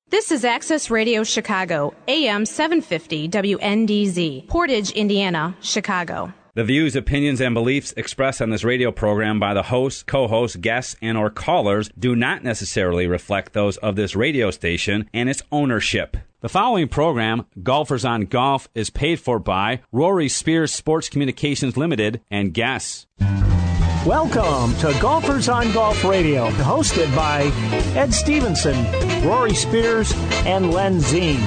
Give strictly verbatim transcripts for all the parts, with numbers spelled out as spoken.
This is Access Radio Chicago, A M seven fifty W N D Z, Portage, Indiana, Chicago. The views, opinions, and beliefs expressed on this radio program by the hosts, co-hosts, guests, and or callers do not necessarily reflect those of this radio station and its ownership. The following program, Golfers on Golf, is paid for by Rory Spears Sports Communications Limited and guests. Welcome to Golfers on Golf Radio, hosted by Ed Stevenson, Rory Spears, and Len Zine.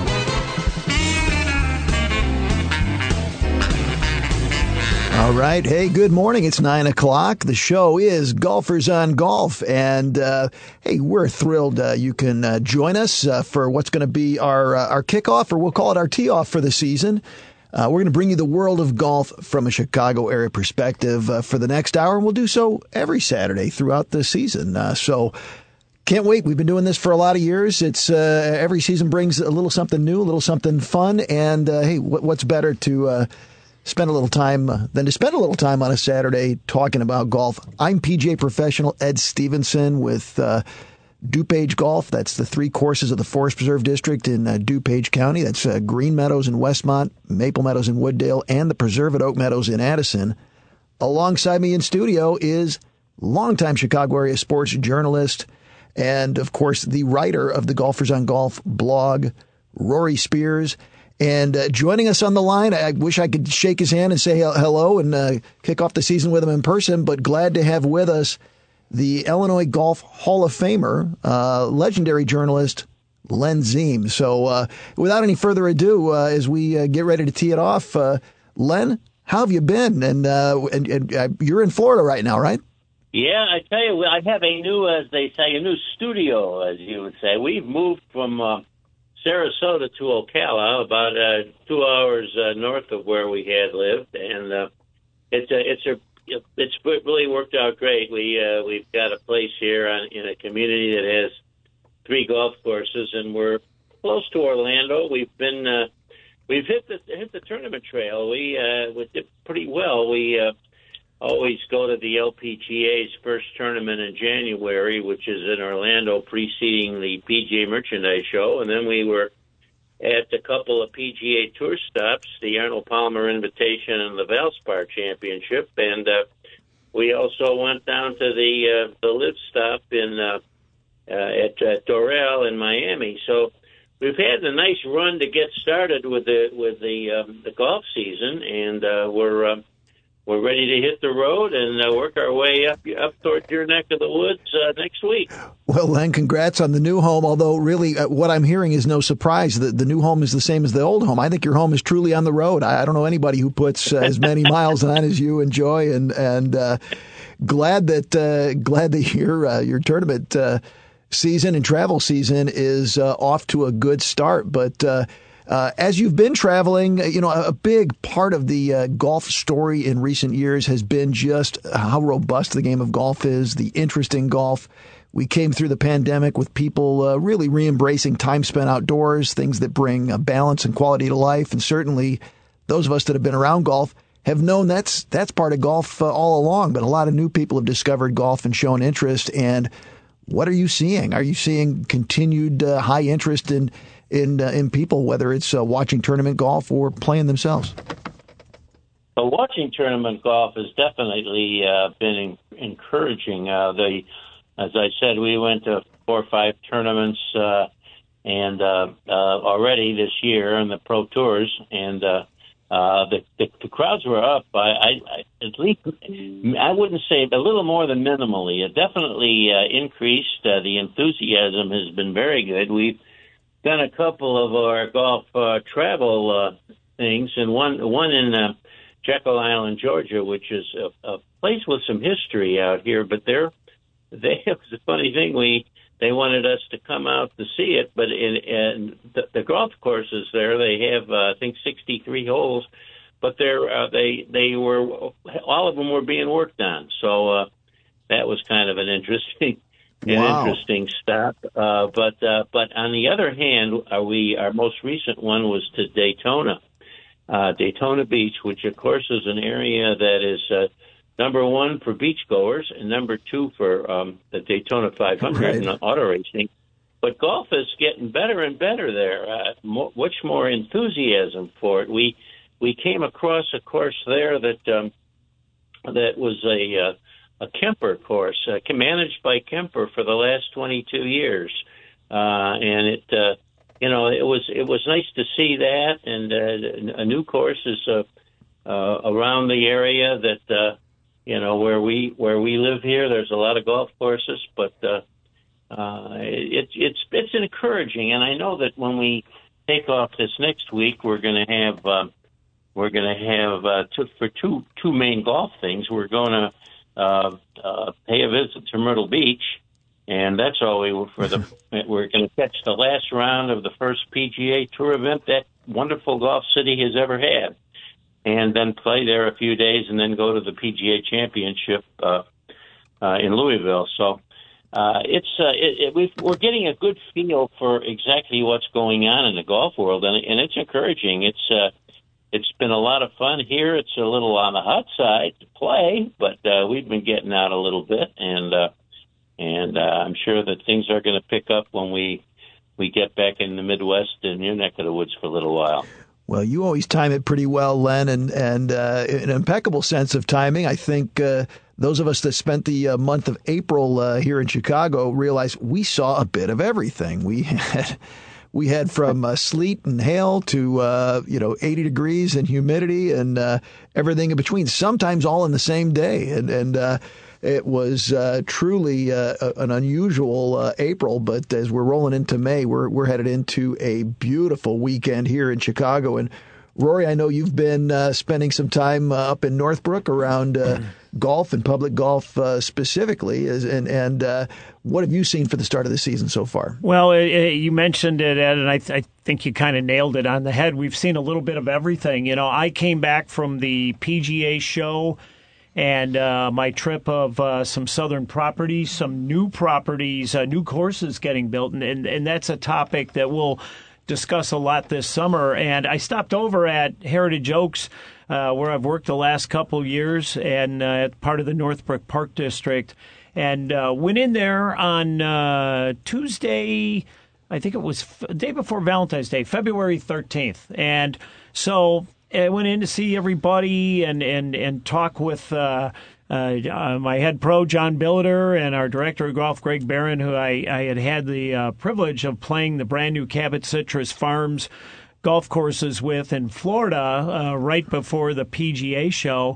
All right. Hey, good morning. It's nine o'clock. The show is Golfers on Golf. And, uh, hey, we're thrilled uh, you can uh, join us uh, for what's going to be our, uh, our kickoff, or we'll call it our tee-off for the season. Uh, we're going to bring you the world of golf from a Chicago area perspective uh, for the next hour, and we'll do so every Saturday throughout the season. Uh, so can't wait. We've been doing this for a lot of years. It's uh, every season brings a little something new, a little something fun, and uh, hey, what, what's better to uh, spend a little time uh, than to spend a little time on a Saturday talking about golf. I'm P G A professional Ed Stevenson with uh, DuPage Golf. That's the three courses of the Forest Preserve District in uh, DuPage County. That's uh, Green Meadows in Westmont, Maple Meadows in Wooddale, and the Preserve at Oak Meadows in Addison. Alongside me in studio is longtime Chicago area sports journalist and, of course, the writer of the Golfers on Golf blog, Rory Spears. And uh, joining us on the line, I wish I could shake his hand and say hello and uh, kick off the season with him in person, but glad to have with us the Illinois Golf Hall of Famer, uh, legendary journalist, Len Zine. So uh, without any further ado, uh, as we uh, get ready to tee it off, uh, Len, how have you been? And, uh, and, and uh, you're in Florida right now, right? Yeah, I tell you, I have a new, as they say, a new studio, as you would say. We've moved from uh, Sarasota to Ocala, about uh, two hours uh, north of where we had lived, and uh, it's a it's a It's really worked out great. We uh, we've got a place here on, in a community that has three golf courses, and we're close to Orlando. We've been uh, we've hit the hit the tournament trail. We uh, we did pretty well. We uh, always go to the L P G A's first tournament in January, which is in Orlando, preceding the P G A Merchandise Show, and then we were at a couple of P G A Tour stops, the Arnold Palmer Invitation and the Valspar Championship, and uh, we also went down to the uh, the Live stop in uh, uh, at uh, Doral in Miami. So we've had a nice run to get started with the with the um, the golf season, and uh, we're uh, we're ready to hit the road and uh, work our way up up toward your neck of the woods uh, next week. Well, Len, congrats on the new home, although really uh, what I'm hearing is no surprise. The, the new home is the same as the old home. I think your home is truly on the road. I, I don't know anybody who puts uh, as many miles on as you enjoy, and and uh, glad that uh, glad that your uh, your tournament uh, season and travel season is uh, off to a good start. But uh, uh, as you've been traveling, you know, a, a big part of the uh, golf story in recent years has been just how robust the game of golf is, the interest in golf. We came through the pandemic with people uh, really re-embracing time spent outdoors, things that bring a balance and quality to life. And certainly those of us that have been around golf have known that's that's part of golf uh, all along. But a lot of new people have discovered golf and shown interest. And what are you seeing? Are you seeing continued uh, high interest in in uh, in people, whether it's uh, watching tournament golf or playing themselves? Well, watching tournament golf has definitely uh, been in- encouraging. Uh, the As I said, we went to four or five tournaments uh, and uh, uh, already this year in the Pro Tours, and uh, uh, the, the the crowds were up. I, I, I at least I wouldn't say a little more than minimally. It definitely uh, increased. Uh, the enthusiasm has been very good. We've done a couple of our golf uh, travel uh, things, and one one in uh, Jekyll Island, Georgia, which is a, a place with some history out here, but they're They, it was a funny thing. We they wanted us to come out to see it, but in, in the, the golf courses there, they have uh, I think sixty-three holes, but they're uh, they they were all of them were being worked on. So uh, that was kind of an interesting an wow. interesting stop. Uh, but uh, but on the other hand, uh, we our most recent one was to Daytona, uh, Daytona Beach, which of course is an area that is. Uh, Number one for beachgoers, and number two for um, the Daytona five hundred right. and auto racing. but golf is getting better and better there. Uh, more, much more enthusiasm for it. We we came across a course there that um, that was a uh, a Kemper course, uh, managed by Kemper for the last twenty-two years, uh, and it uh, you know it was it was nice to see that. And uh, a new course is uh, uh, around the area that uh, you know where we where we live here. There's a lot of golf courses, but uh, uh, it, it's it's encouraging. And I know that when we take off this next week, we're going to have. Uh, We're going to have uh, two, for two two main golf things. We're going to uh, uh, pay a visit to Myrtle Beach, and that's all we were for the. We're going to catch the last round of the first P G A Tour event that wonderful golf city has ever had, and then play there a few days, and then go to the P G A Championship uh, uh, in Louisville. So uh, it's uh, it, it, we've, we're getting a good feel for exactly what's going on in the golf world, and, and it's encouraging. It's uh, It's been a lot of fun here. It's a little on the hot side to play, but uh, we've been getting out a little bit, and uh, and uh, I'm sure that things are going to pick up when we we get back in the Midwest in your neck of the woods for a little while. Well, you always time it pretty well, Len, and and uh, an impeccable sense of timing. I think uh, those of us that spent the uh, month of April uh, here in Chicago realized we saw a bit of everything. We had. We had from uh, sleet and hail to, uh, you know, eighty degrees and humidity and uh, everything in between, sometimes all in the same day. And, and uh, it was uh, truly uh, an unusual uh, April. But as we're rolling into May, we're, we're headed into a beautiful weekend here in Chicago. And Rory, I know you've been uh, spending some time uh, up in Northbrook around uh, golf and public golf uh, specifically. And, and uh, what have you seen for the start of the season so far? Well, it, it, you mentioned it, Ed, and I, th- I think you kind of nailed it on the head. We've seen a little bit of everything. You know, I came back from the P G A show and uh, my trip of uh, some southern properties, some new properties, uh, new courses getting built, and, and, and that's a topic that we'll discuss a lot this summer. And I stopped over at Heritage Oaks, uh, where I've worked the last couple years, and uh, part of the Northbrook Park District, and uh, went in there on uh, Tuesday, I think it was the day before Valentine's Day, February thirteenth. And so I went in to see everybody and, and, and talk with uh, uh, my head pro, John Billiter, and our director of golf, Greg Barron, who I, I had had the uh, privilege of playing the brand new Cabot Citrus Farms golf courses with in Florida uh, right before the P G A show.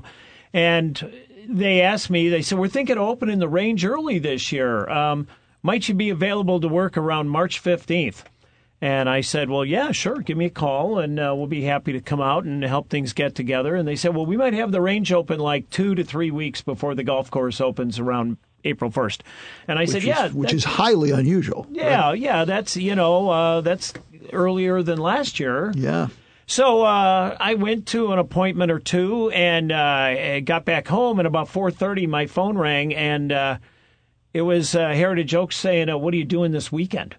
And they asked me, they said, we're thinking of opening the range early this year. Um, might you be available to work around March fifteenth? And I said, well, yeah, sure. Give me a call, and uh, we'll be happy to come out and help things get together. And they said, well, we might have the range open like two to three weeks before the golf course opens around April first. And I which said, is, yeah. Which is highly unusual. Yeah, right? yeah. That's, you know, uh, that's earlier than last year. Yeah. So uh, I went to an appointment or two and uh, got back home, and about four thirty my phone rang, and uh, it was uh, Heritage Oaks saying, uh, what are you doing this weekend?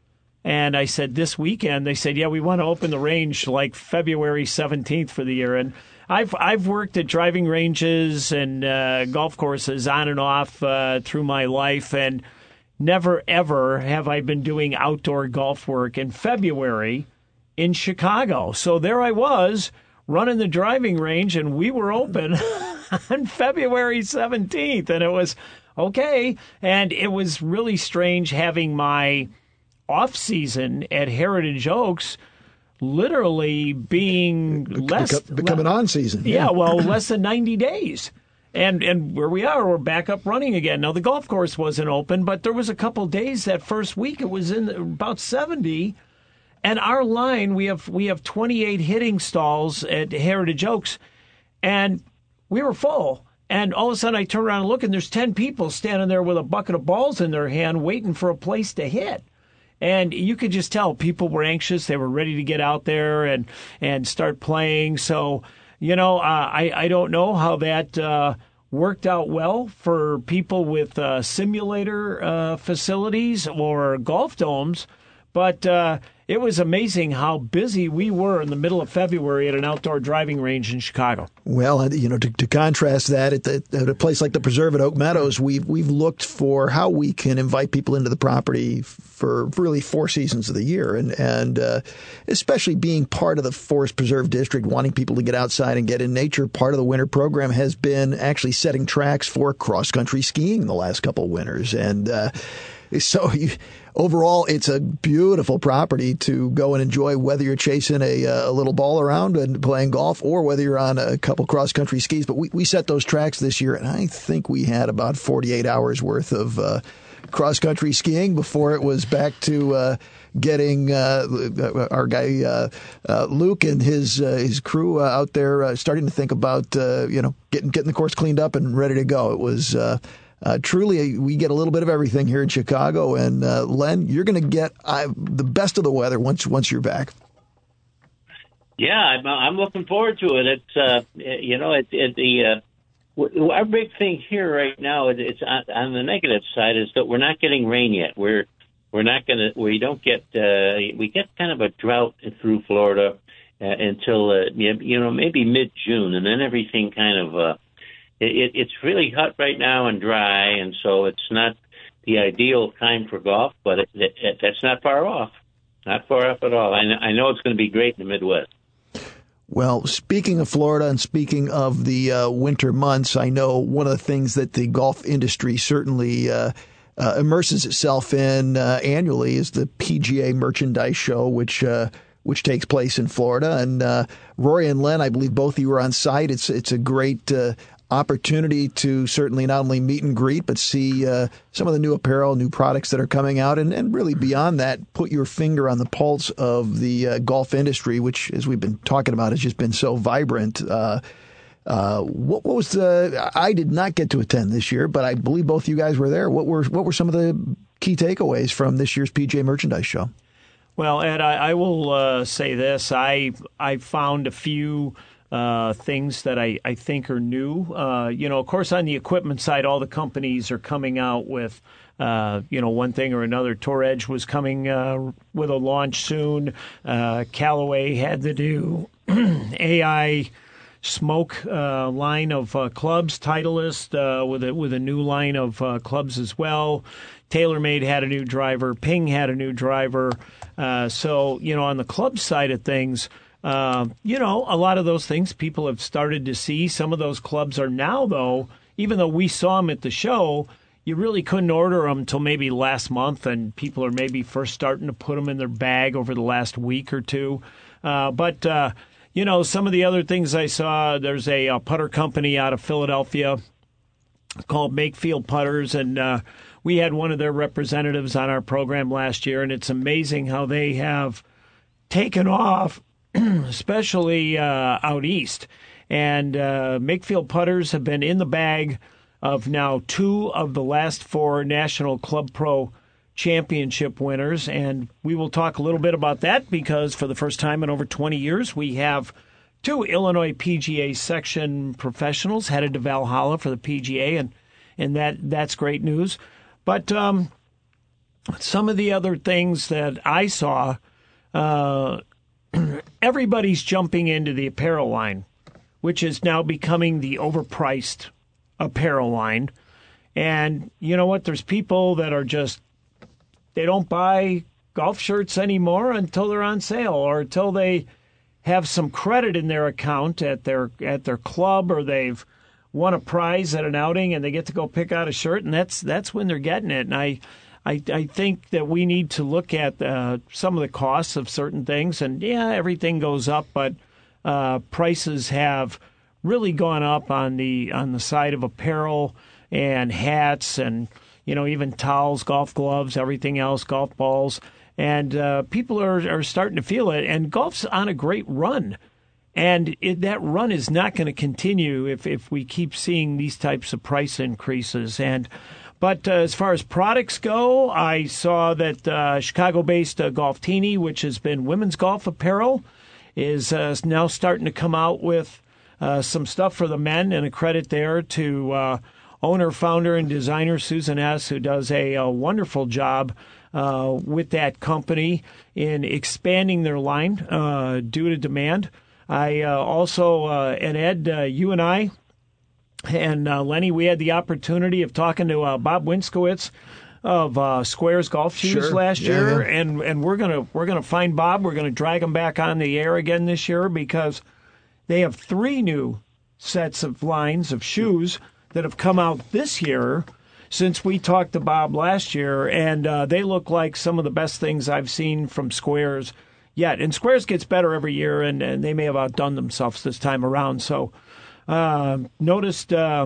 And I said, this weekend? They said, yeah, we want to open the range like February seventeenth for the year. And I've I've worked at driving ranges and uh, golf courses on and off uh, through my life, and never, ever have I been doing outdoor golf work in February in Chicago. So there I was running the driving range, and we were open on February seventeenth. And it was okay. And it was really strange having my off season at Heritage Oaks literally being Be- less become, becoming on season. Yeah, well, less than ninety days. And and where we are, we're back up running again. Now, the golf course wasn't open, but there was a couple days that first week. It was in about seventy. And our line, we have we have twenty-eight hitting stalls at Heritage Oaks, and we were full. And all of a sudden, I turn around and look, and there's ten people standing there with a bucket of balls in their hand waiting for a place to hit. And you could just tell people were anxious. They were ready to get out there and, and start playing. So, you know, uh, I, I don't know how that uh, worked out well for people with uh, simulator uh, facilities or golf domes. But uh, it was amazing how busy we were in the middle of February at an outdoor driving range in Chicago. Well, you know, to, to contrast that, at, the, at a place like the Preserve at Oak Meadows, we've we've looked for how we can invite people into the property for really four seasons of the year, and and uh, especially being part of the Forest Preserve District, wanting people to get outside and get in nature. Part of the winter program has been actually setting tracks for cross country skiing the last couple of winters, and uh, so you. Overall, it's a beautiful property to go and enjoy, whether you're chasing a, a little ball around and playing golf or whether you're on a couple cross-country skis. But we, we set those tracks this year, and I think we had about forty-eight hours worth of uh, cross-country skiing before it was back to uh, getting uh, our guy uh, uh, Luke and his uh, his crew uh, out there uh, starting to think about uh, you know getting getting the course cleaned up and ready to go. It was uh, Uh, truly, we get a little bit of everything here in Chicago. And, uh, Len, you're going to get uh, the best of the weather once once you're back. Yeah, I'm, I'm looking forward to it. It's, uh, you know, it, it, the uh, our big thing here right now, it, it's on, on the negative side, is that we're not getting rain yet. We're we're not going to, we don't get, uh, we get kind of a drought through Florida uh, until, uh, you know, maybe mid-June. And then everything kind of, uh, It, it's really hot right now and dry, and so it's not the ideal time for golf, but it, it, it, that's not far off. Not far off at all. I know, I know it's going to be great in the Midwest. Well, speaking of Florida and speaking of the uh, winter months, I know one of the things that the golf industry certainly uh, uh, immerses itself in uh, annually is the P G A Merchandise Show, which uh, which takes place in Florida. And uh, Rory and Len, I believe both of you were on site. It's it's a great uh, opportunity to certainly not only meet and greet, but see uh, some of the new apparel, new products that are coming out, and, and really beyond that, put your finger on the pulse of the uh, golf industry, which, as we've been talking about, has just been so vibrant. Uh, uh, what, what was the? I did not get to attend this year, but I believe both of you guys were there. What were what were some of the key takeaways from this year's P G A Merchandise Show? Well, Ed, I, I will uh, say this: I I found a few. Uh, things that I, I think are new. Uh, you know, of course, on the equipment side, all the companies are coming out with, uh, you know, one thing or another. Tour Edge was coming uh, with a launch soon. Uh, Callaway had the new A I Smoke uh, line of uh, clubs, Titleist uh, with a, with a new line of uh, clubs as well. TaylorMade had a new driver. Ping had a new driver. Uh, so, you know, on the club side of things, Uh, you know, a lot of those things people have started to see. Some of those clubs are now, though, even though we saw them at the show, you really couldn't order them until maybe last month, and people are maybe first starting to put them in their bag over the last week or two. Uh, but, uh, you know, some of the other things I saw, there's a, a putter company out of Philadelphia called Makefield Putters, and uh, we had one of their representatives on our program last year, and it's amazing how they have taken off, especially uh, out east. And uh, Makefield Putters have been in the bag of now two of the last four National Club Pro Championship winners. And we will talk a little bit about that because for the first time in over twenty years, we have two Illinois P G A section professionals headed to Valhalla for the P G A, and, and that that's great news. But um, some of the other things that I saw, uh, everybody's jumping into the apparel line, which is now becoming the overpriced apparel line. And you know what? There's people that are just, they don't buy golf shirts anymore until they're on sale or until they have some credit in their account at their at their club, or they've won a prize at an outing and they get to go pick out a shirt, and that's that's when they're getting it. And I I, I think that we need to look at uh, some of the costs of certain things. And, yeah, everything goes up, but uh, prices have really gone up on the on the side of apparel and hats and, you know, even towels, golf gloves, everything else, golf balls. And uh, people are, are starting to feel it. And golf's on a great run. And it, that run is not going to continue if, if we keep seeing these types of price increases. And But uh, as far as products go, I saw that uh, Chicago-based uh, Golftini, which has been women's golf apparel, is uh, now starting to come out with uh, some stuff for the men, and a credit there to uh, owner, founder, and designer Susan S., who does a, a wonderful job uh, with that company in expanding their line uh, due to demand. I uh, also, uh, and Ed, uh, you and I, and uh, Lenny, we had the opportunity of talking to uh, Bob Winskowitz of uh, Squares Golf Shoes sure. last yeah, year, yeah. and and we're gonna we're gonna find Bob. We're gonna drag him back on the air again this year because they have three new sets of lines of shoes that have come out this year since we talked to Bob last year, and uh, they look like some of the best things I've seen from Squares yet. And Squares gets better every year, and, and they may have outdone themselves this time around. So uh, noticed uh,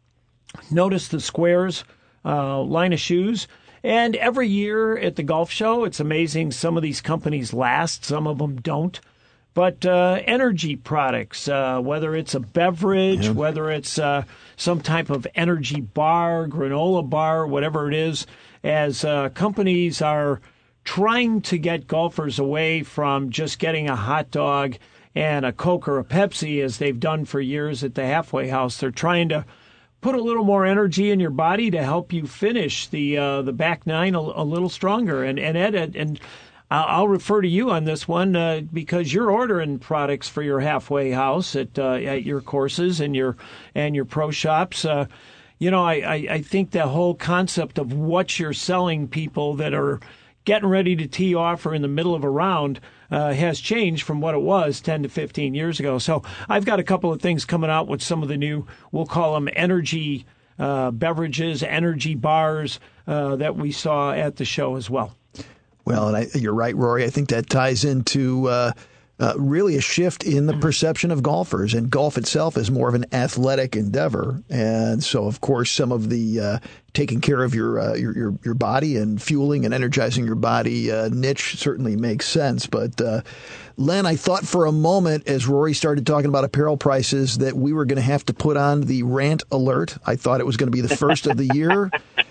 noticed the Squares uh, line of shoes. And every year at the golf show, it's amazing. Some of these companies last, some of them don't. But uh, energy products, uh, whether it's a beverage, yeah. whether it's uh, some type of energy bar, granola bar, whatever it is, as uh, companies are trying to get golfers away from just getting a hot dog and a Coke or a Pepsi, as they've done for years at the halfway house. They're trying to put a little more energy in your body to help you finish the uh, the back nine a, a little stronger. And and Ed, and I'll refer to you on this one uh, because you're ordering products for your halfway house at uh, at your courses and your and your pro shops. Uh, you know, I, I, I think the whole concept of what you're selling people that are getting ready to tee off or in the middle of a round uh, has changed from what it was ten to fifteen years ago. So I've got a couple of things coming out with some of the new, we'll call them energy uh, beverages, energy bars uh, that we saw at the show as well. Well, and I, you're right, Rory. I think that ties into uh, uh, really a shift in the perception of golfers. And golf itself is more of an athletic endeavor. And so, of course, some of the uh, taking care of your, uh, your your your body and fueling and energizing your body uh, niche certainly makes sense. But, uh, Len, I thought for a moment as Rory started talking about apparel prices that we were going to have to put on the rant alert. I thought it was going to be the first of the year.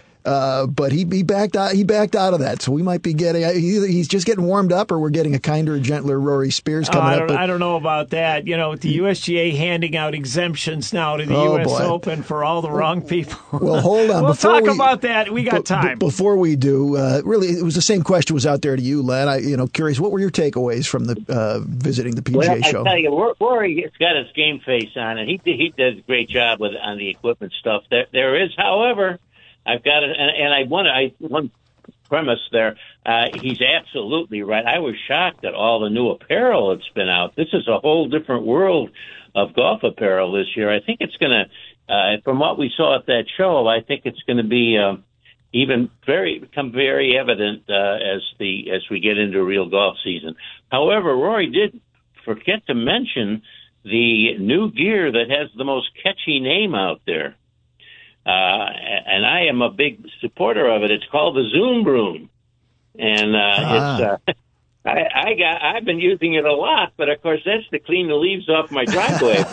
Uh, but he, he backed out. He backed out of that, so we might be getting. Either he's just getting warmed up, or we're getting a kinder, gentler Rory Spears coming oh, I up. Don't, but, I don't know about that. You know, with the U S G A handing out exemptions now to the oh, U S boy. Open for all the wrong people. Well, hold on. we'll before talk we, about that. We got b- time. B- before we do, uh, really, it was the same question was out there to you, Len. I, you know, curious, what were your takeaways from the uh, visiting the P G A well, show? I tell you, Rory has got his game face on, and he he does a great job with on the equipment stuff. There, there is, however. I've got it, and, and I want I one premise there. Uh, he's absolutely right. I was shocked at all the new apparel that's been out. This is a whole different world of golf apparel this year. I think it's going to, uh, from what we saw at that show, I think it's going to be uh, even very become very evident uh, as the as we get into a real golf season. However, Rory did forget to mention the new gear that has the most catchy name out there. Uh, and I am a big supporter of it. It's called the Zoom Broom. And, uh, ah. it's, uh, I, I got, I've been using it a lot, but of course that's to clean the leaves off my driveway.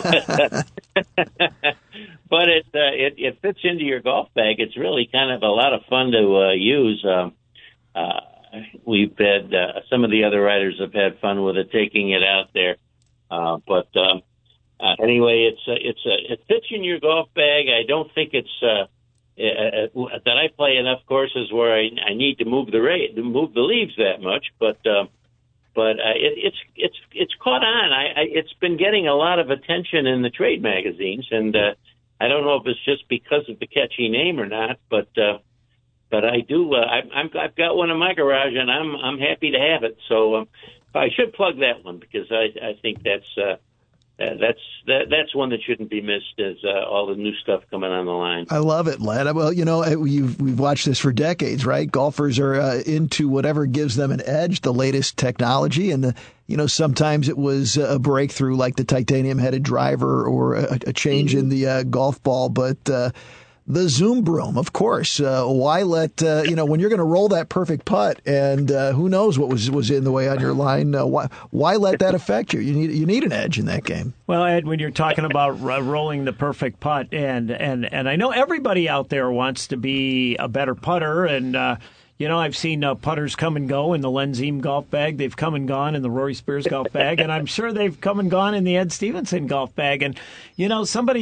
But it, uh, it, it fits into your golf bag. It's really kind of a lot of fun to, uh, use. Um, uh, we've had, uh, some of the other riders have had fun with it, taking it out there. Uh, but, um, Uh, anyway, it's uh, it's uh, it fits in your golf bag. I don't think it's uh, uh, that I play enough courses where I, I need to move the rate, to move the leaves that much. But uh, but uh, it, it's it's it's caught on. I, I it's been getting a lot of attention in the trade magazines, and uh, I don't know if it's just because of the catchy name or not. But uh, but I do. Uh, I, I'm I've got one in my garage, and I'm I'm happy to have it. So um, I should plug that one because I I think that's. Uh, Uh, that's that, that's one that shouldn't be missed as uh, all the new stuff coming on the line. I love it, Len. Well, you know, you've, we've watched this for decades, right? Golfers are uh, into whatever gives them an edge, the latest technology. And, the, you know, sometimes it was a breakthrough like the titanium-headed driver or a, a change mm-hmm. in the uh, golf ball. But uh, the Zoom Broom, of course. Uh, why let, uh, you know, when you're going to roll that perfect putt and uh, who knows what was was in the way on your line, uh, why why let that affect you? You need you need an edge in that game. Well, Ed, when you're talking about r- rolling the perfect putt, and, and, and I know everybody out there wants to be a better putter, and, uh, you know, I've seen uh, putters come and go in the Len Ziem golf bag. They've come and gone in the Rory Spears golf bag, and I'm sure they've come and gone in the Ed Stevenson golf bag. And, you know, somebody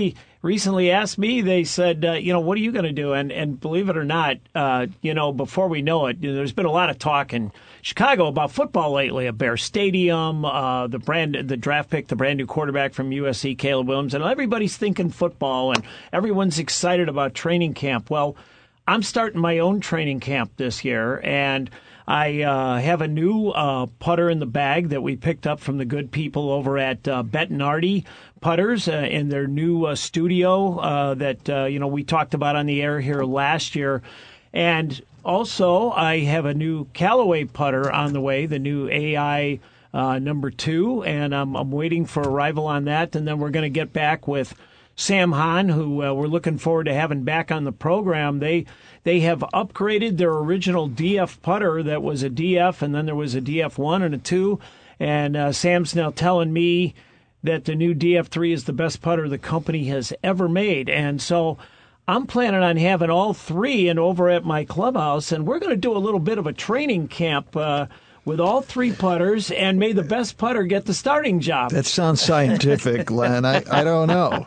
recently asked me, they said, uh, you know, what are you going to do? And and believe it or not, uh, you know, before we know it, you know, there's been a lot of talk in Chicago about football lately, at Bear Stadium, uh, the brand, the draft pick, the brand new quarterback from U S C, Caleb Williams, and everybody's thinking football, and everyone's excited about training camp. Well, I'm starting my own training camp this year, and I uh, have a new uh, putter in the bag that we picked up from the good people over at uh, Bettinardi Putters uh, in their new uh, studio uh, that uh, you know we talked about on the air here last year. And also, I have a new Callaway putter on the way, the new A I uh, number two, and I'm, I'm waiting for arrival on that. And then we're going to get back with Sam Hahn, who uh, we're looking forward to having back on the program. They they have upgraded their original D F putter that was a D F, and then there was a D F one and a two. And uh, Sam's now telling me that the new D F three is the best putter the company has ever made. And so I'm planning on having all three and over at my clubhouse, and we're going to do a little bit of a training camp uh, with all three putters, and may the best putter get the starting job. That sounds scientific, Len. I, I don't know.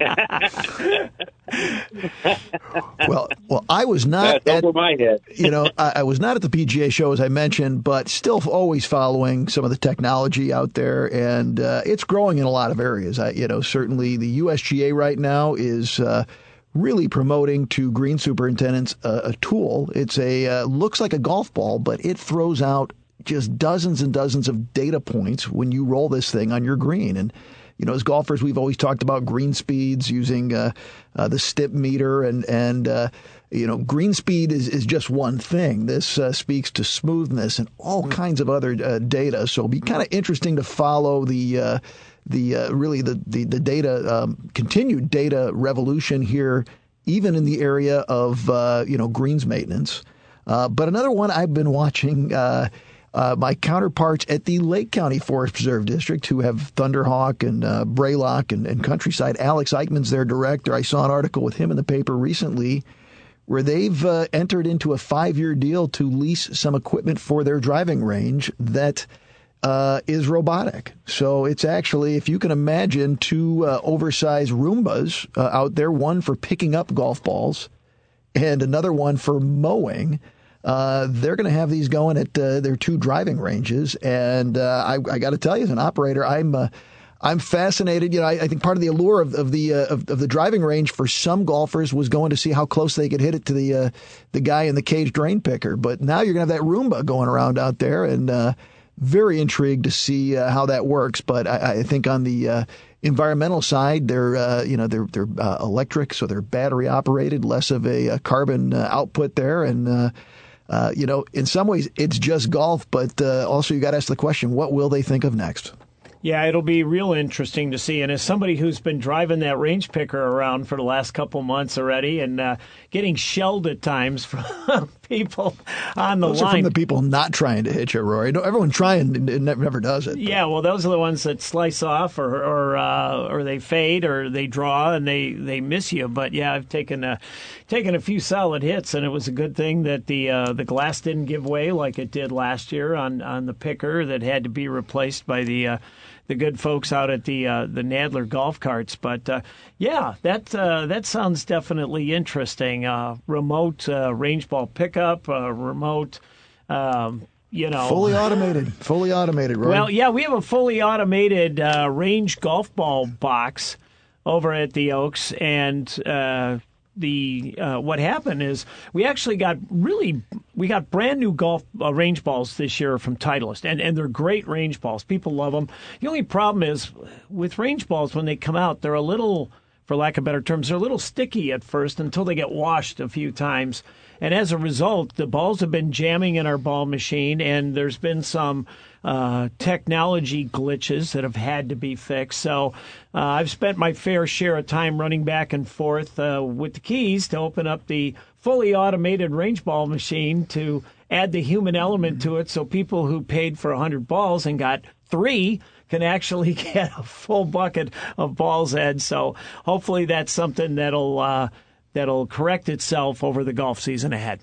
well, well, I was not That's at over my head. you know, I, I was not at the P G A show, as I mentioned, but still always following some of the technology out there, and uh, it's growing in a lot of areas. I, you know, certainly the U S G A right now is uh, really promoting to green superintendents uh, a tool. It's a uh, looks like a golf ball, but it throws out just dozens and dozens of data points when you roll this thing on your green. And, you know, as golfers, we've always talked about green speeds using uh, uh, the stip meter. And, and uh, you know, green speed is, is just one thing. This uh, speaks to smoothness and all mm-hmm. kinds of other uh, data. So it'll be kind of interesting to follow the uh, the uh, really the, the, the data, um, continued data revolution here, even in the area of, uh, you know, greens maintenance. Uh, but another one I've been watching, uh, Uh, my counterparts at the Lake County Forest Preserve District, who have Thunderhawk and uh, Braylock and, and Countryside. Alex Eichmann's their director. I saw an article with him in the paper recently where they've uh, entered into a five-year deal to lease some equipment for their driving range that uh, is robotic. So it's actually, if you can imagine, two uh, oversized Roombas uh, out there, one for picking up golf balls and another one for mowing. Uh, they're going to have these going at uh, their two driving ranges, and uh, I, I got to tell you, as an operator, I'm uh, I'm fascinated. You know, I, I think part of the allure of, of the uh, of, of the driving range for some golfers was going to see how close they could hit it to the uh, the guy in the cage drain picker. But now you're going to have that Roomba going around out there, and uh, very intrigued to see uh, how that works. But I, I think on the uh, environmental side, they're uh, you know they're they're uh, electric, so they're battery operated, less of a, a carbon uh, output there, and uh, Uh, you know, in some ways, it's just golf, but uh, also you got to ask the question, what will they think of next? Yeah, it'll be real interesting to see. And as somebody who's been driving that range picker around for the last couple months already and uh, getting shelled at times from people on the those line. Those are from the people not trying to hit you, Rory. No, everyone trying it never does it. Yeah, well, those are the ones that slice off or or, uh, or they fade or they draw and they, they miss you. But, yeah, I've taken a, taken a few solid hits, and it was a good thing that the uh, the glass didn't give way like it did last year on, on the picker that had to be replaced by the uh, the good folks out at the uh, the Nadler golf carts. But uh, yeah, that uh, that sounds definitely interesting. Uh, remote uh, range ball pickup, uh, remote, um, you know, fully automated, fully automated. Right? Well, yeah, we have a fully automated uh, range golf ball box over at the Oaks, and uh, the uh, what happened is we actually got really we got brand new golf uh, range balls this year from Titleist, and and they're great range balls. People love them. The only problem is with range balls when they come out, they're a little, for lack of better terms, they're a little sticky at first until they get washed a few times. And as a result, the balls have been jamming in our ball machine, and there's been some uh, technology glitches that have had to be fixed. So uh, I've spent my fair share of time running back and forth uh, with the keys to open up the fully automated range ball machine to add the human element to it, so people who paid for one hundred balls and got three can actually get a full bucket of balls, Ed. So hopefully that's something that'll uh, that'll correct itself over the golf season ahead.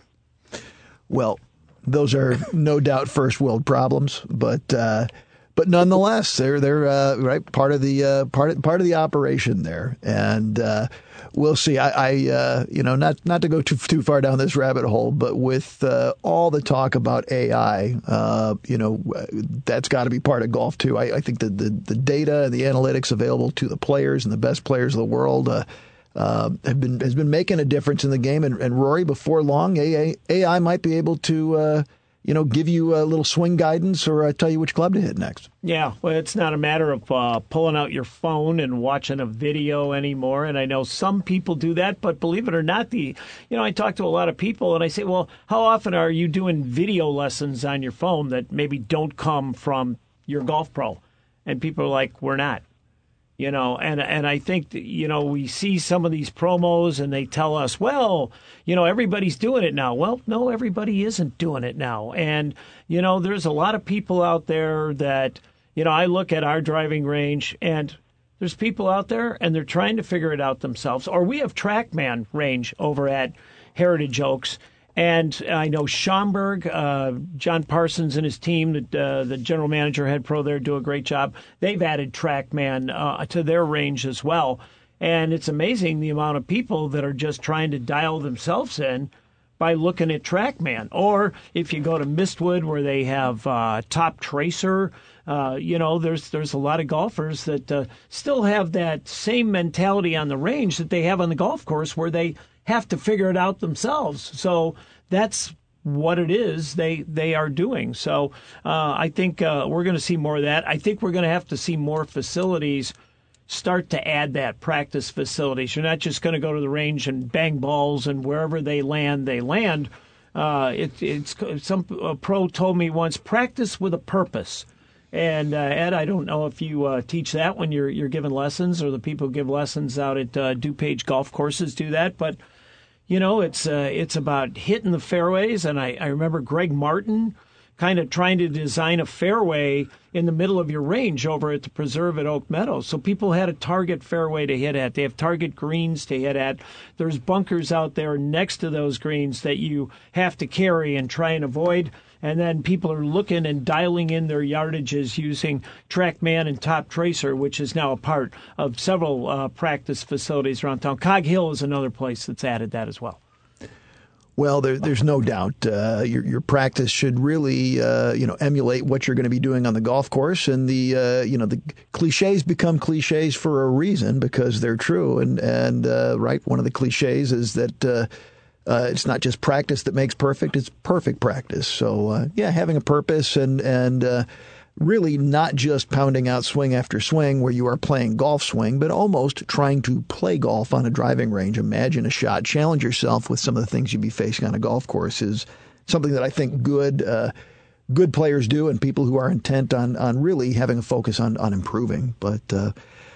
Well, those are no doubt first world problems, but uh, but nonetheless, they're they're uh, right part of the uh, part part of the operation there. And uh, we'll see. I, I uh, you know, not not to go too too far down this rabbit hole, but with uh, all the talk about A I, uh, you know, that's got to be part of golf too. I, I think that the the data and the analytics available to the players and the best players of the world uh, uh, have been has been making a difference in the game. And, and Rory, before long, A I, A I might be able to. Uh, you know, give you a little swing guidance or uh, tell you which club to hit next. Yeah, well, it's not a matter of uh, pulling out your phone and watching a video anymore. And I know some people do that, but believe it or not, the you know, I talk to a lot of people and I say, well, how often are you doing video lessons on your phone that maybe don't come from your golf pro? And people are like, we're not. You know, and and I think, that, you know, we see some of these promos and they tell us, well, you know, everybody's doing it now. Well, no, everybody isn't doing it now. And, you know, there's a lot of people out there that, you know, I look at our driving range and there's people out there and they're trying to figure it out themselves. Or we have TrackMan range over at Heritage Oaks. And I know Schaumburg, uh, John Parsons and his team, the, uh, the general manager, head pro there, do a great job. They've added TrackMan uh, to their range as well. And it's amazing the amount of people that are just trying to dial themselves in by looking at TrackMan. Or if you go to Mistwood where they have uh, Top Tracer, uh, you know, there's there's a lot of golfers that uh, still have that same mentality on the range that they have on the golf course where they have to figure it out themselves. So that's what it is they they are doing. So uh, I think uh, we're going to see more of that. I think we're going to have to see more facilities start to add that, practice facilities. You're not just going to go to the range and bang balls and wherever they land, they land. Uh, it, it's some a pro told me once, practice with a purpose. And uh, Ed, I don't know if you uh, teach that when you're you're giving lessons, or the people who give lessons out at uh, DuPage golf courses do that, but you know, it's uh, it's about hitting the fairways. And I, I remember Greg Martin kind of trying to design a fairway in the middle of your range over at the Preserve at Oak Meadows. So people had a target fairway to hit at. They have target greens to hit at. There's bunkers out there next to those greens that you have to carry and try and avoid. And then people are looking and dialing in their yardages using TrackMan and Top Tracer, which is now a part of several uh, practice facilities around town. Cog Hill is another place that's added that as well. Well, there, there's no doubt uh, your your practice should really uh, you know emulate what you're going to be doing on the golf course, and the uh, you know the cliches become cliches for a reason because they're true. And and uh, right, one of the cliches is that. Uh, Uh, it's not just practice that makes perfect; it's perfect practice. So, uh, yeah, having a purpose and and uh, really not just pounding out swing after swing where you are playing golf swing, but almost trying to play golf on a driving range. Imagine a shot, challenge yourself with some of the things you'd be facing on a golf course is something that I think good uh, good players do, and people who are intent on on really having a focus on on improving. But uh,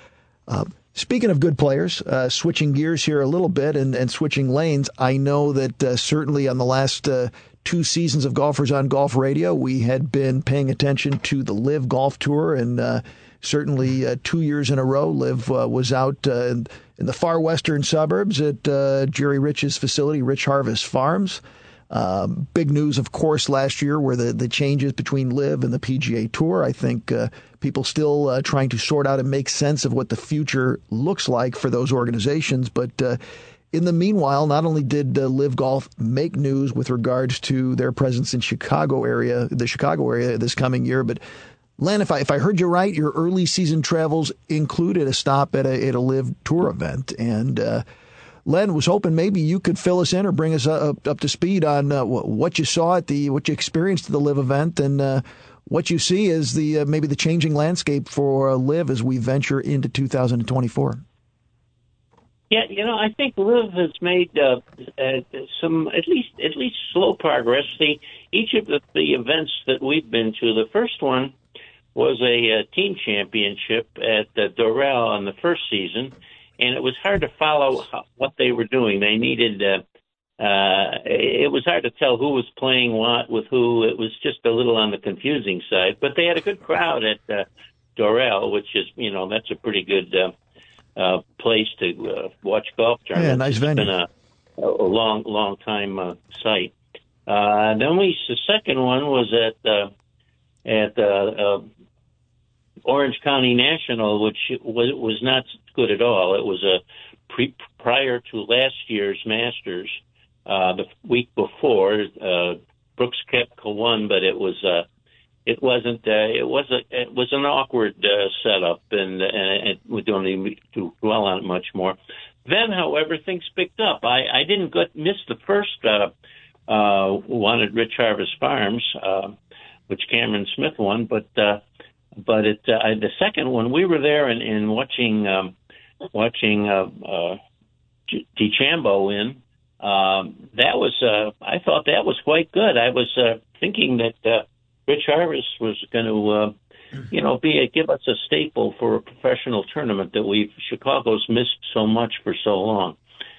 uh, Speaking of good players, uh, switching gears here a little bit and, and switching lanes, I know that uh, certainly on the last uh, two seasons of Golfers on Golf Radio, we had been paying attention to the LIV Golf Tour, and uh, certainly uh, two years in a row, LIV uh, was out uh, in, in the far western suburbs at uh, Jerry Rich's facility, Rich Harvest Farms. Um, big news, of course, last year were the, the changes between LIV and the P G A Tour. I think uh, people still uh, trying to sort out and make sense of what the future looks like for those organizations. But uh, in the meanwhile, not only did uh, LIV Golf make news with regards to their presence in Chicago area, the Chicago area this coming year, but Len, if I if I heard you right, your early season travels included a stop at a at a LIV Tour event, and uh, Len was hoping maybe you could fill us in or bring us up, up to speed on uh, what you saw at the, what you experienced at the LIV event, and uh, what you see as the uh, maybe the changing landscape for uh, LIV as we venture into two thousand twenty-four. Yeah, you know, I think LIV has made uh, uh, some at least at least slow progress. The each of the, the events that we've been to, the first one was a uh, team championship at uh, Doral on the first season. And it was hard to follow how, what they were doing. They needed, uh, uh, it was hard to tell who was playing what with who. It was just a little on the confusing side. But they had a good crowd at uh, Doral, which is, you know, that's a pretty good uh, uh, place to uh, watch golf tournaments. Yeah, nice venue. It's been a, a long, long time uh, site. Uh, then we, the second one was at uh, at uh, uh, Orange County National, which was was not good at all. It was a pre- prior to last year's Masters, uh, the week before, uh, Brooks Koepka won, but it was uh, it wasn't uh, it was a, it was an awkward uh, setup, and, and, and we don't need to dwell on it much more. Then, however, things picked up. I, I didn't get, miss the first uh, uh, one at Rich Harvest Farms, uh, which Cameron Smith won, but uh, but it uh, the second one we were there and, and watching um, watching uh, uh, DeChambeau win. Um, that was uh, I thought that was quite good. I was uh, thinking that uh, Rich Harvest was going to uh, you know be a, give us a staple for a professional tournament that we've Chicago's missed so much for so long.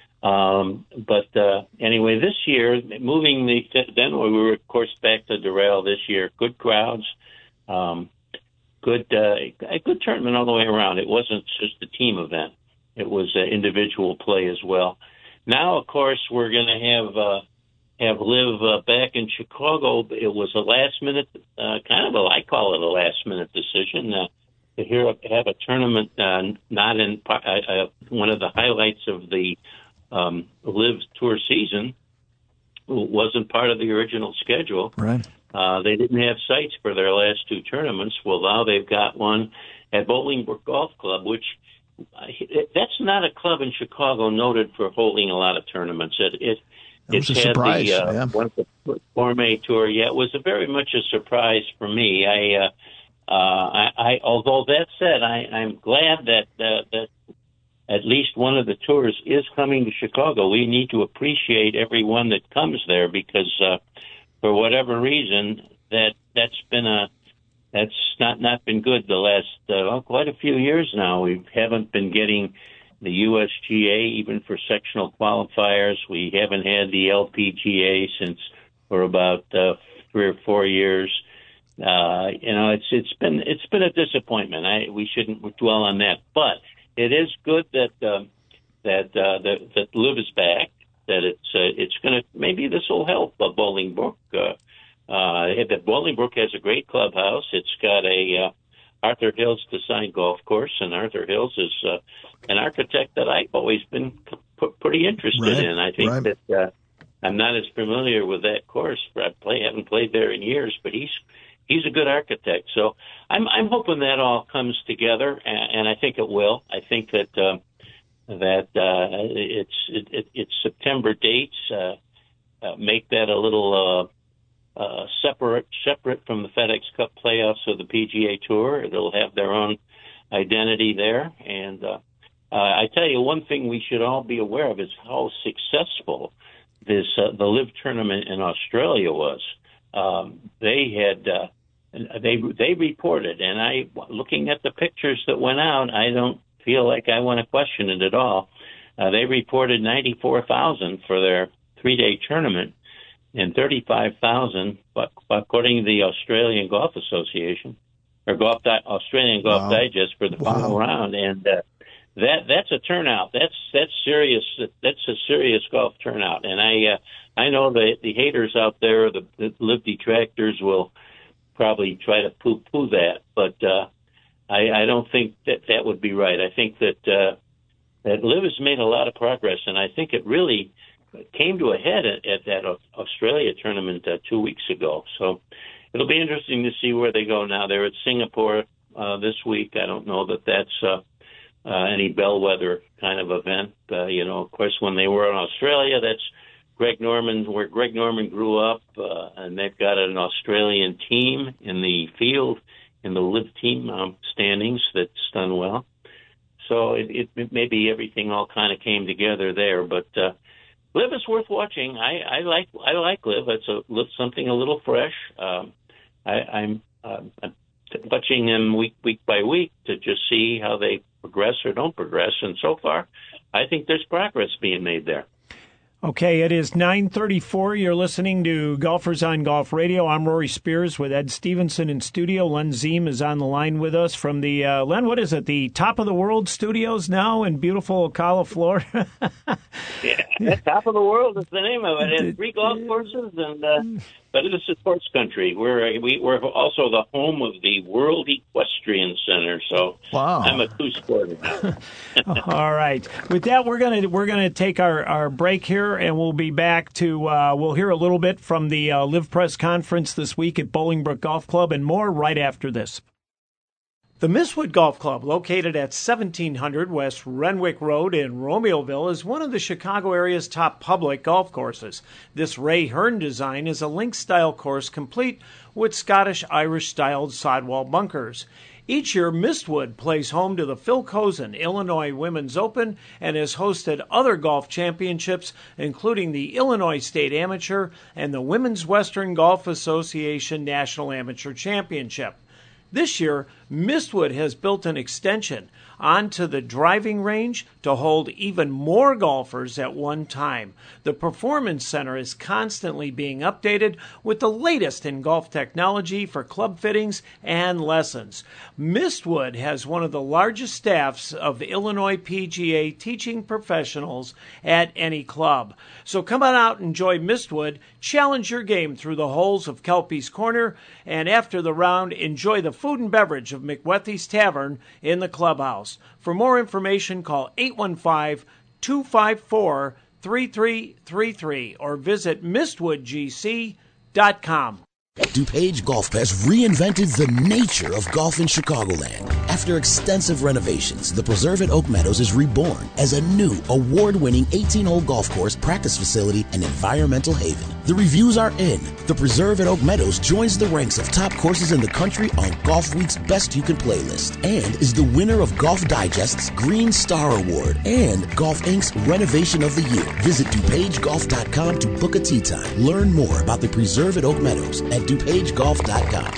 Um, but uh, anyway, this year, moving the then we were of course back to Doral this year. Good crowds, um, good uh, a good tournament all the way around. It wasn't just a team event; it was uh, individual play as well. Now, of course, we're going to have uh, have Liv uh, back in Chicago. It was a last minute, uh, kind of a I call it a last minute decision uh, to hear have a tournament uh, not in uh, uh, one of the highlights of the Um, Live Tour season wasn't part of the original schedule. Right. Uh, they didn't have sites for their last two tournaments. Well, now they've got one at Bolingbrook Golf Club, which uh, that's not a club in Chicago noted for holding a lot of tournaments. It it That was it's a had surprise. the uh, Yeah. one of the Gourmet Tour. Yeah, it was a very much a surprise for me. I, uh, uh, I, I although that said, I, I'm glad that uh, that. At least one of the tours is coming to Chicago. We need to appreciate everyone that comes there because, uh, for whatever reason, that that's been a that's not not been good the last uh, well, quite a few years now. We haven't been getting the U S G A even for sectional qualifiers. We haven't had the L P G A since for about uh, three or four years. Uh, you know, it's it's been it's been a disappointment. I we shouldn't dwell on that, but it is good that uh, that, uh, that that Liv is back. That it's uh, it's going to maybe this will help uh, Bolingbrook. Uh, uh, that Bolingbrook has a great clubhouse. It's got a uh, Arthur Hills designed golf course, and Arthur Hills is uh, an architect that I've always been p- pretty interested right, in. I think right. that uh, I'm not as familiar with that course. I play haven't played there in years, but he's. He's a good architect, so I'm I'm hoping that all comes together, and, and I think it will. I think that uh, that uh, it's it, it, it's September dates uh, uh, make that a little uh, uh, separate separate from the FedEx Cup playoffs of the P G A Tour. It'll have their own identity there, and uh, uh, I tell you one thing we should all be aware of is how successful this uh, the Live tournament in Australia was. Um, they had, uh, they, they reported, and I, looking at the pictures that went out, I don't feel like I want to question it at all. Uh, they reported ninety-four thousand for their three-day tournament and thirty-five thousand, but according to the Australian Golf Association, or Golf Di- Australian Golf Wow. Digest for the Wow. final round. And, uh, that, that's a turnout. That's, that's serious. That's a serious golf turnout. And I, uh, I know that the haters out there, the, the Live detractors, will probably try to poo-poo that, but uh, I, I don't think that that would be right. I think that uh, that Live has made a lot of progress, and I think it really came to a head at, at that Australia tournament uh, two weeks ago. So it'll be interesting to see where they go now. They're at Singapore uh, this week. I don't know that that's uh, uh, any bellwether kind of event. Uh, you know, of course, when they were in Australia, that's Greg Norman, where Greg Norman grew up, uh, and they've got an Australian team in the field, in the Live team um, standings that's done well. So it, it, it maybe everything all kind of came together there, but uh, Live is worth watching. I, I like I like Live. It's a something a little fresh. Um, I, I'm, uh, I'm watching them week week by week to just see how they progress or don't progress, and so far, I think there's progress being made there. Okay, it is nine thirty-four. You're listening to Golfers on Golf Radio. I'm Rory Spears with Ed Stevenson in studio. Len Ziem is on the line with us from the, uh, Len, what is it, the Top of the World studios now in beautiful Ocala, Florida? Yeah, Top of the World is the name of it. It has three golf courses and uh, but it is a sports country. We're we, we're also the home of the World Equestrian Center, so wow. I'm a two-sporter. All right. With that, we're gonna we're gonna take our, our break here, and we'll be back to uh, we'll hear a little bit from the uh, Live Press Conference this week at Bolingbrook Golf Club, and more right after this. The Mistwood Golf Club, located at seventeen hundred West Renwick Road in Romeoville, is one of the Chicago area's top public golf courses. This Ray Hearn design is a links-style course complete with Scottish-Irish-styled sidewall bunkers. Each year, Mistwood plays home to the Phil Cozen Illinois Women's Open and has hosted other golf championships, including the Illinois State Amateur and the Women's Western Golf Association National Amateur Championship. This year, Mistwood has built an extension onto the driving range to hold even more golfers at one time. The Performance Center is constantly being updated with the latest in golf technology for club fittings and lessons. Mistwood has one of the largest staffs of Illinois P G A teaching professionals at any club. So come on out and enjoy Mistwood, challenge your game through the holes of Kelpie's Corner, and after the round, enjoy the food and beverage of McWethy's Tavern in the clubhouse. For more information, call eight one five, two five four, three three three three or visit mistwood g c dot com. DuPage Golf has reinvented the nature of golf in Chicagoland. After extensive renovations, the Preserve at Oak Meadows is reborn as a new, award-winning eighteen-hole golf course, practice facility, and environmental haven. The reviews are in. The Preserve at Oak Meadows joins the ranks of top courses in the country on Golf Week's Best You Can Play list and is the winner of Golf Digest's Green Star Award and Golf Incorporated's Renovation of the Year. Visit DuPage Golf dot com to book a tee time. Learn more about the Preserve at Oak Meadows at DuPage Golf dot com.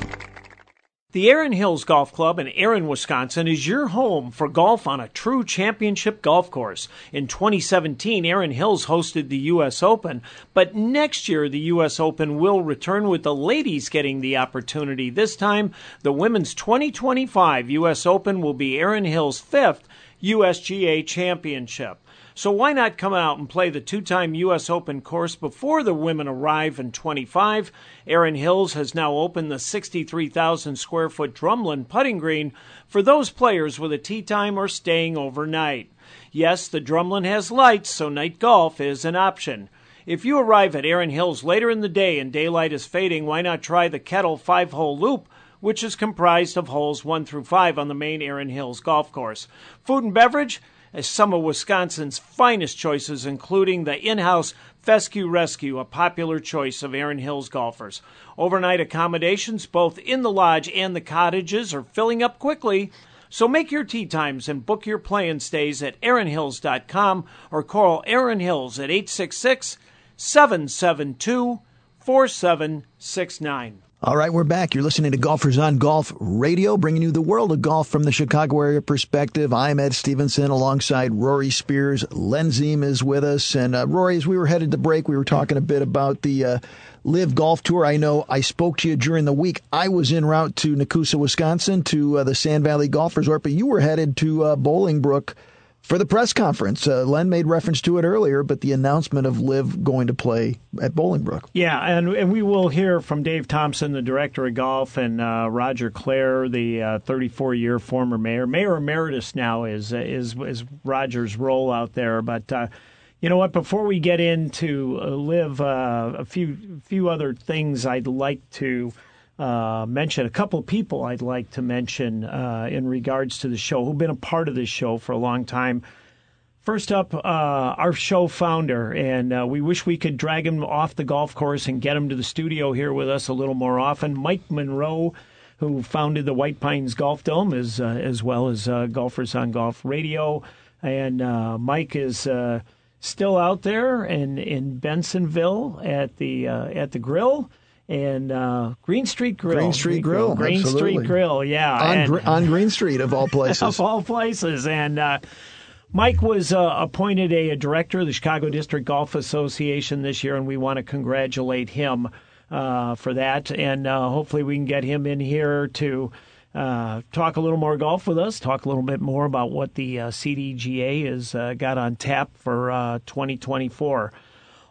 The Erin Hills Golf Club in Erin, Wisconsin is your home for golf on a true championship golf course. In twenty seventeen, Erin Hills hosted the U S Open, but next year the U S Open will return with the ladies getting the opportunity. This time, the women's twenty twenty-five U S Open will be Erin Hills' fifth U S G A championship. So why not come out and play the two-time U S Open course before the women arrive in twenty-five? Erin Hills has now opened the sixty-three thousand square foot Drumlin putting green for those players with a tee time or staying overnight. Yes, the Drumlin has lights, so night golf is an option. If you arrive at Erin Hills later in the day and daylight is fading, why not try the Kettle five-hole loop, which is comprised of holes one through five on the main Erin Hills golf course. Food and beverage? As some of Wisconsin's finest choices, including the in-house Fescue Rescue, a popular choice of Erin Hills golfers. Overnight accommodations, both in the lodge and the cottages, are filling up quickly. So make your tee times and book your play and stays at erin hills dot com or call Erin Hills at eight six six, seven seven two, four seven six nine. All right, we're back. You're listening to Golfers on Golf Radio, bringing you the world of golf from the Chicago area perspective. I'm Ed Stevenson alongside Rory Spears. Len Ziem is with us. And uh, Rory, as we were headed to break, we were talking a bit about the uh, Live Golf Tour. I know I spoke to you during the week. I was en route to Nakusa, Wisconsin, to uh, the Sand Valley Golf Resort, but you were headed to uh, Bolingbrook for the press conference. Uh, Len made reference to it earlier, but the announcement of Liv going to play at Bolingbrook. Yeah, and, and we will hear from Dave Thompson, the director of golf, and uh, Roger Clare, the uh, thirty-four-year former mayor. Mayor emeritus now is, is, is Roger's role out there. But uh, you know what? Before we get into uh, Liv, uh, a few few other things I'd like to Uh, mention a couple of people I'd like to mention uh, in regards to the show who've been a part of this show for a long time. First up, uh, our show founder, and uh, we wish we could drag him off the golf course and get him to the studio here with us a little more often. Mike Monroe, who founded the White Pines Golf Dome, as, uh, as well as uh, Golfers on Golf Radio. And uh, Mike is uh, still out there in, in Bensonville at the uh, at the grill. And uh, Green Street Grill. Green Street Grill. Green absolutely. Street Grill, yeah. On, and, Gr- on Green Street, of all places. of all places. And uh, Mike was uh, appointed a, a director of the Chicago District Golf Association this year, and we want to congratulate him uh, for that. And uh, hopefully we can get him in here to uh, talk a little more golf with us, talk a little bit more about what the uh, C D G A has uh, got on tap for uh, twenty twenty-four.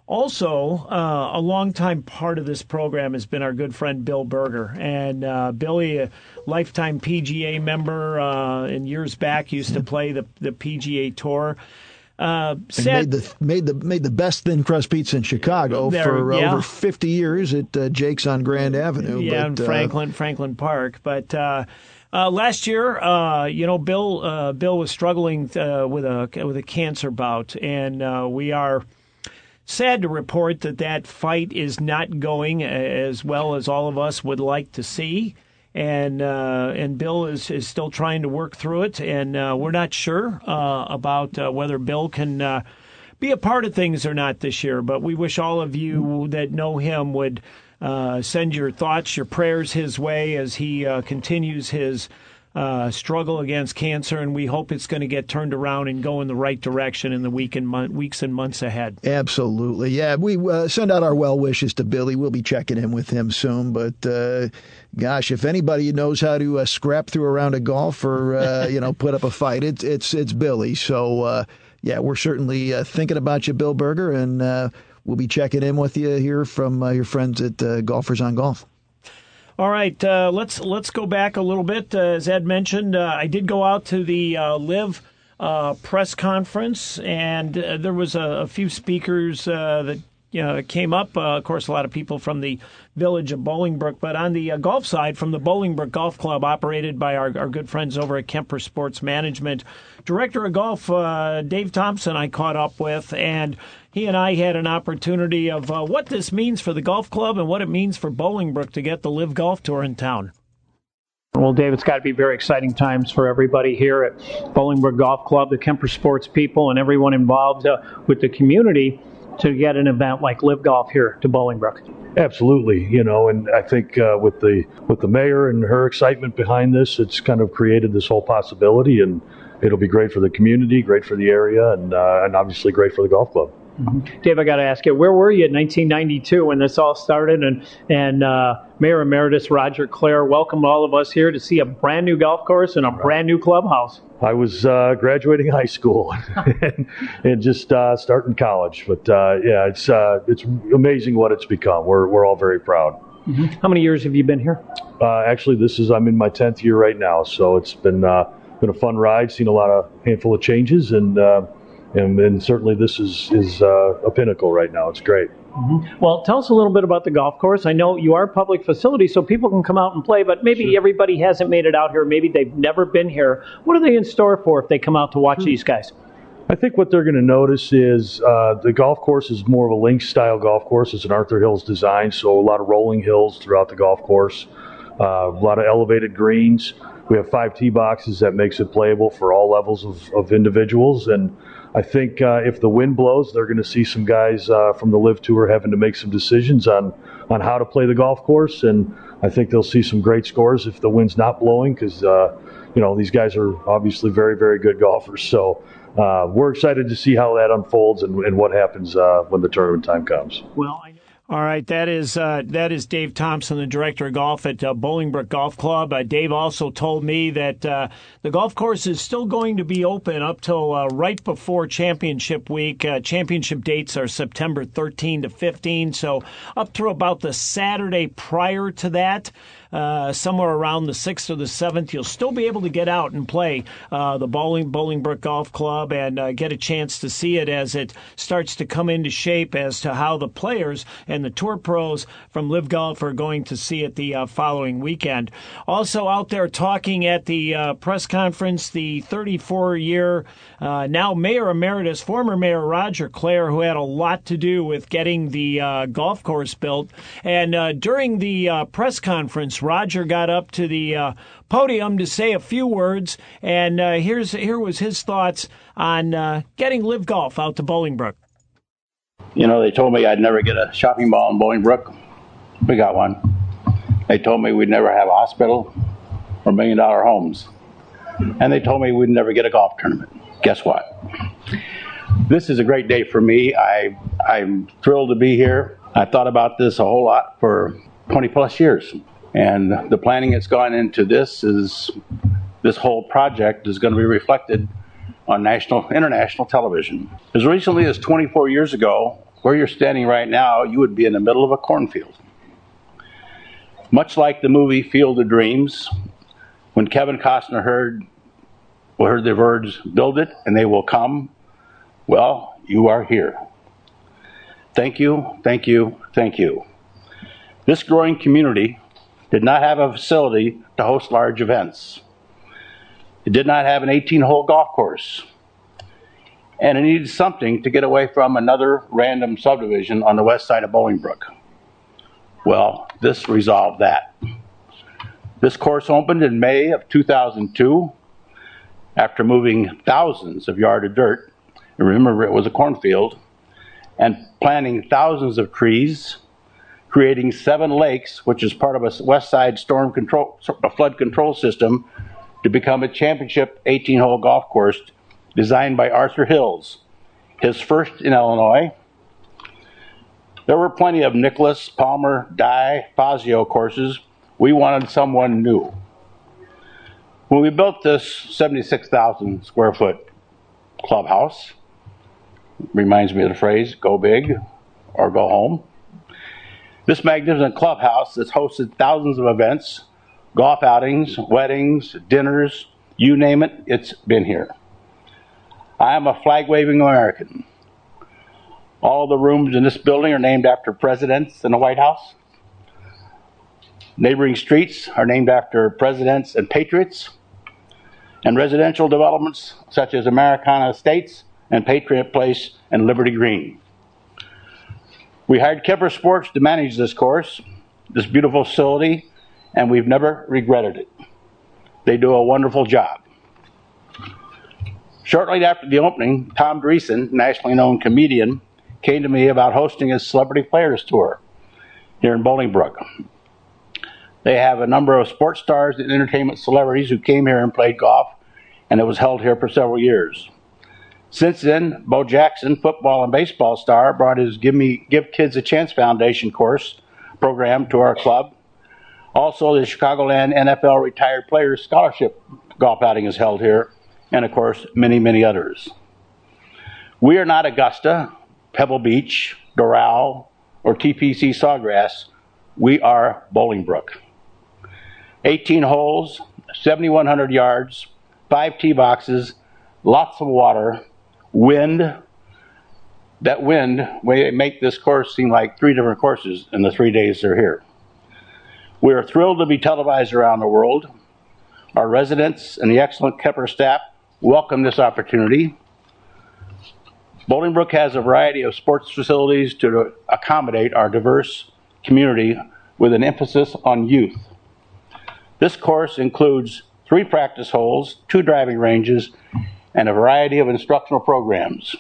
Also, uh, a longtime part of this program has been our good friend Bill Berger. And uh, Billy, a lifetime P G A member, uh, and years back used to play the, the P G A Tour. Uh, said, made the made the made the best thin crust pizza in Chicago there, for yeah. over fifty years at uh, Jake's on Grand Avenue. Yeah, but, in Franklin, uh, Franklin Park. But uh, uh, last year, uh, you know, Bill uh, Bill was struggling uh, with a with a cancer bout, and uh, we are sad to report that that fight is not going as well as all of us would like to see. And uh, and Bill is, is still trying to work through it, and uh, we're not sure uh, about uh, whether Bill can uh, be a part of things or not this year. But we wish all of you that know him would uh, send your thoughts, your prayers his way as he uh, continues his uh, struggle against cancer, and we hope it's going to get turned around and go in the right direction in the week and month, weeks and months ahead. Absolutely. Yeah, we uh, send out our well wishes to Billy. We'll be checking in with him soon. But, uh, gosh, if anybody knows how to uh, scrap through a round of golf or, uh, you know, put up a fight, it's it's, it's Billy. So, uh, yeah, we're certainly uh, thinking about you, Bill Berger, and uh, we'll be checking in with you here from uh, your friends at uh, Golfers on Golf. All right, uh, let's let's go back a little bit. Uh, as Ed mentioned, uh, I did go out to the uh, Live uh, press conference, and uh, there was a, a few speakers uh, that you know, came up. Uh, of course, a lot of people from the village of Bolingbrook, but on the uh, golf side, from the Bolingbrook Golf Club, operated by our, our good friends over at Kemper Sports Management. Director of Golf, uh, Dave Thompson, I caught up with, and he and I had an opportunity of uh, what this means for the golf club and what it means for Bolingbrook to get the Live Golf Tour in town. Well, Dave, it's got to be very exciting times for everybody here at Bolingbrook Golf Club, the Kemper Sports people, and everyone involved uh, with the community to get an event like Live Golf here to Bolingbrook. Absolutely, you know, and I think uh, with the with the mayor and her excitement behind this, it's kind of created this whole possibility, and it'll be great for the community, great for the area, and uh, and obviously great for the golf club. Mm-hmm. Dave, I got to ask you, where were you in nineteen ninety-two when this all started? And and uh, Mayor Emeritus Roger Clare welcomed all of us here to see a brand new golf course and a brand new clubhouse. I was uh, graduating high school and, and just uh, starting college, but uh, yeah, it's uh, it's amazing what it's become. We're we're all very proud. Mm-hmm. How many years have you been here? Uh, actually, this is I'm in my tenth year right now, so it's been uh, been a fun ride. Seen a lot of handful of changes, and uh, and, and certainly this is is uh, a pinnacle right now. It's great. Mm-hmm. Well, tell us a little bit about the golf course. I know you are a public facility, so people can come out and play, but maybe sure. everybody hasn't made it out here. Maybe they've never been here. What are they in store for if they come out to watch mm-hmm. these guys? I think what they're going to notice is uh, the golf course is more of a links-style golf course. It's an Arthur Hills design, so a lot of rolling hills throughout the golf course, uh, a lot of elevated greens. We have five tee boxes that makes it playable for all levels of, of individuals, and I think uh, if the wind blows, they're going to see some guys uh, from the Live Tour having to make some decisions on, on how to play the golf course, and I think they'll see some great scores if the wind's not blowing, because uh, you know these guys are obviously very, very good golfers. So uh, we're excited to see how that unfolds and, and what happens uh, when the tournament time comes. Well, I know. All right, that is uh, that is Dave Thompson, the director of golf at uh, Bolingbrook Golf Club. Uh, Dave also told me that uh, the golf course is still going to be open up till uh, right before championship week. Uh, championship dates are September thirteenth to fifteenth, so up to about the Saturday prior to that. Uh, somewhere around the sixth or the seventh, you'll still be able to get out and play uh, the Bowling, Bolingbrook Golf Club and uh, get a chance to see it as it starts to come into shape as to how the players and the tour pros from Live Golf are going to see it the uh, following weekend. Also out there talking at the uh, press conference, the thirty-four-year uh, now Mayor Emeritus, former Mayor Roger Clare, who had a lot to do with getting the uh, golf course built. And uh, during the uh, press conference, Roger got up to the uh, podium to say a few words, and uh, here's here was his thoughts on uh, getting Live Golf out to Bolingbrook. You know, they told me I'd never get a shopping mall in Bolingbrook. We got one. They told me we'd never have a hospital or million-dollar homes. And they told me we'd never get a golf tournament. Guess what? This is a great day for me. I, I'm thrilled to be here. I thought about this a whole lot for twenty-plus years. And the planning that's gone into this is, this whole project is going to be reflected on national, international television. As recently as twenty-four years ago, where you're standing right now, you would be in the middle of a cornfield. Much like the movie Field of Dreams, when Kevin Costner heard, heard the words, "Build it and they will come," well, you are here. Thank you, thank you, thank you. This growing community did not have a facility to host large events. It did not have an eighteen-hole golf course. And it needed something to get away from another random subdivision on the west side of Bolingbrook. Well, this resolved that. This course opened in May of two thousand two after moving thousands of yards of dirt. And remember, it was a cornfield, and planting thousands of trees, creating seven lakes, which is part of a west side storm control, a flood control system, to become a championship eighteen-hole golf course designed by Arthur Hills, his first in Illinois. There were plenty of Nicholas, Palmer, Dye, Fazio courses. We wanted someone new. When we built this seventy-six thousand square foot clubhouse, reminds me of the phrase, go big or go home. This magnificent clubhouse has hosted thousands of events, golf outings, weddings, dinners, you name it, it's been here. I am a flag-waving American. All the rooms in this building are named after presidents in the White House. Neighboring streets are named after presidents and patriots. And residential developments such as Americana Estates and Patriot Place and Liberty Green. We hired Kemper Sports to manage this course, this beautiful facility, and we've never regretted it. They do a wonderful job. Shortly after the opening, Tom Dreesen, nationally known comedian, came to me about hosting a Celebrity Players Tour here in Bolingbrook. They have a number of sports stars and entertainment celebrities who came here and played golf, and it was held here for several years. Since then, Bo Jackson, football and baseball star, brought his Give Me Give Kids a Chance Foundation course program to our club. Also, the Chicagoland N F L Retired Players Scholarship golf outing is held here, and of course, many, many others. We are not Augusta, Pebble Beach, Doral, or T P C Sawgrass. We are Bolingbrook. eighteen holes, seventy-one hundred yards, five tee boxes, lots of water, wind. That wind may make this course seem like three different courses in the three days they're here. We are thrilled to be televised around the world. Our residents and the excellent Kemper staff welcome this opportunity. Bolingbrook has a variety of sports facilities to accommodate our diverse community with an emphasis on youth. This course includes three practice holes, two driving ranges, and a variety of instructional programs.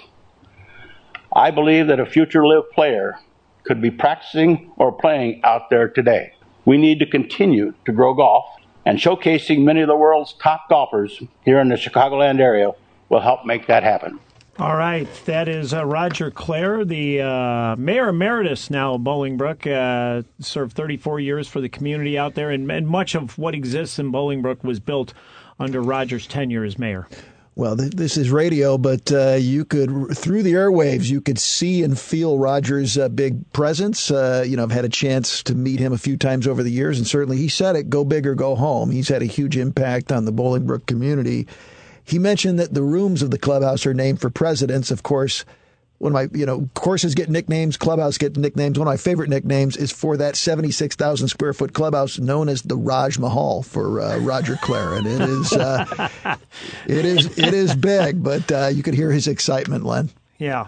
I believe that a future LIV player could be practicing or playing out there today. We need to continue to grow golf, and showcasing many of the world's top golfers here in the Chicagoland area will help make that happen. All right, that is uh, Roger Clare, the uh, Mayor Emeritus now of Bolingbrook, uh, served thirty-four years for the community out there, and, and much of what exists in Bolingbrook was built under Roger's tenure as mayor. Well, th- this is radio, but uh, you could, through the airwaves, you could see and feel Roger's uh, big presence. Uh, you know, I've had a chance to meet him a few times over the years, and certainly he said it, go big or go home. He's had a huge impact on the Bolingbrook community. He mentioned that the rooms of the clubhouse are named for presidents. Of course, one of my, you know, courses get nicknames, clubhouse get nicknames. One of my favorite nicknames is for that seventy-six thousand square foot clubhouse known as the Raj Mahal for uh, Roger Clare. And it is, uh, it is, it is big, but uh, you could hear his excitement, Len. Yeah.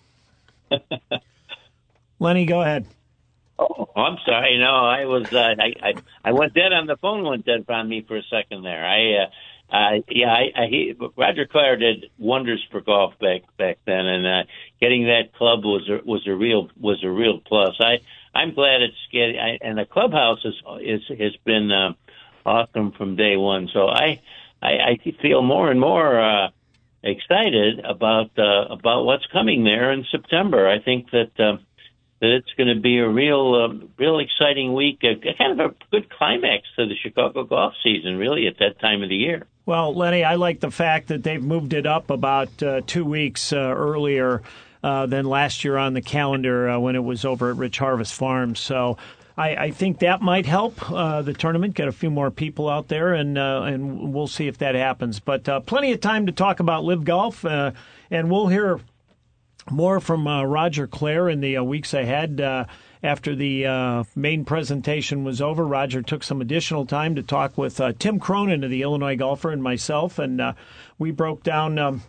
Lenny, go ahead. Oh, I'm sorry. No, I was, uh, I, I, I went dead on the phone, went dead on me for a second there. I, uh, Uh, yeah, I, I, he, Roger Clare did wonders for golf back back then, and uh, getting that club was a, was a real was a real plus. I I'm glad it's getting, I, and the clubhouse is, is has been uh, awesome from day one. So I I, I feel more and more uh, excited about uh, about what's coming there in September. I think that uh, that it's going to be a real uh, real exciting week, a, kind of a good climax to the Chicago golf season, really, at that time of the year. Well, Lenny, I like the fact that they've moved it up about uh, two weeks uh, earlier uh, than last year on the calendar uh, when it was over at Rich Harvest Farms. So I, I think that might help uh, the tournament, get a few more people out there, and uh, and we'll see if that happens. But uh, plenty of time to talk about Live Golf, uh, and we'll hear more from uh, Roger Clare in the uh, weeks ahead. Uh, after the uh, main presentation was over, Roger took some additional time to talk with uh, Tim Cronin of the Illinois Golfer and myself, and uh, we broke down um,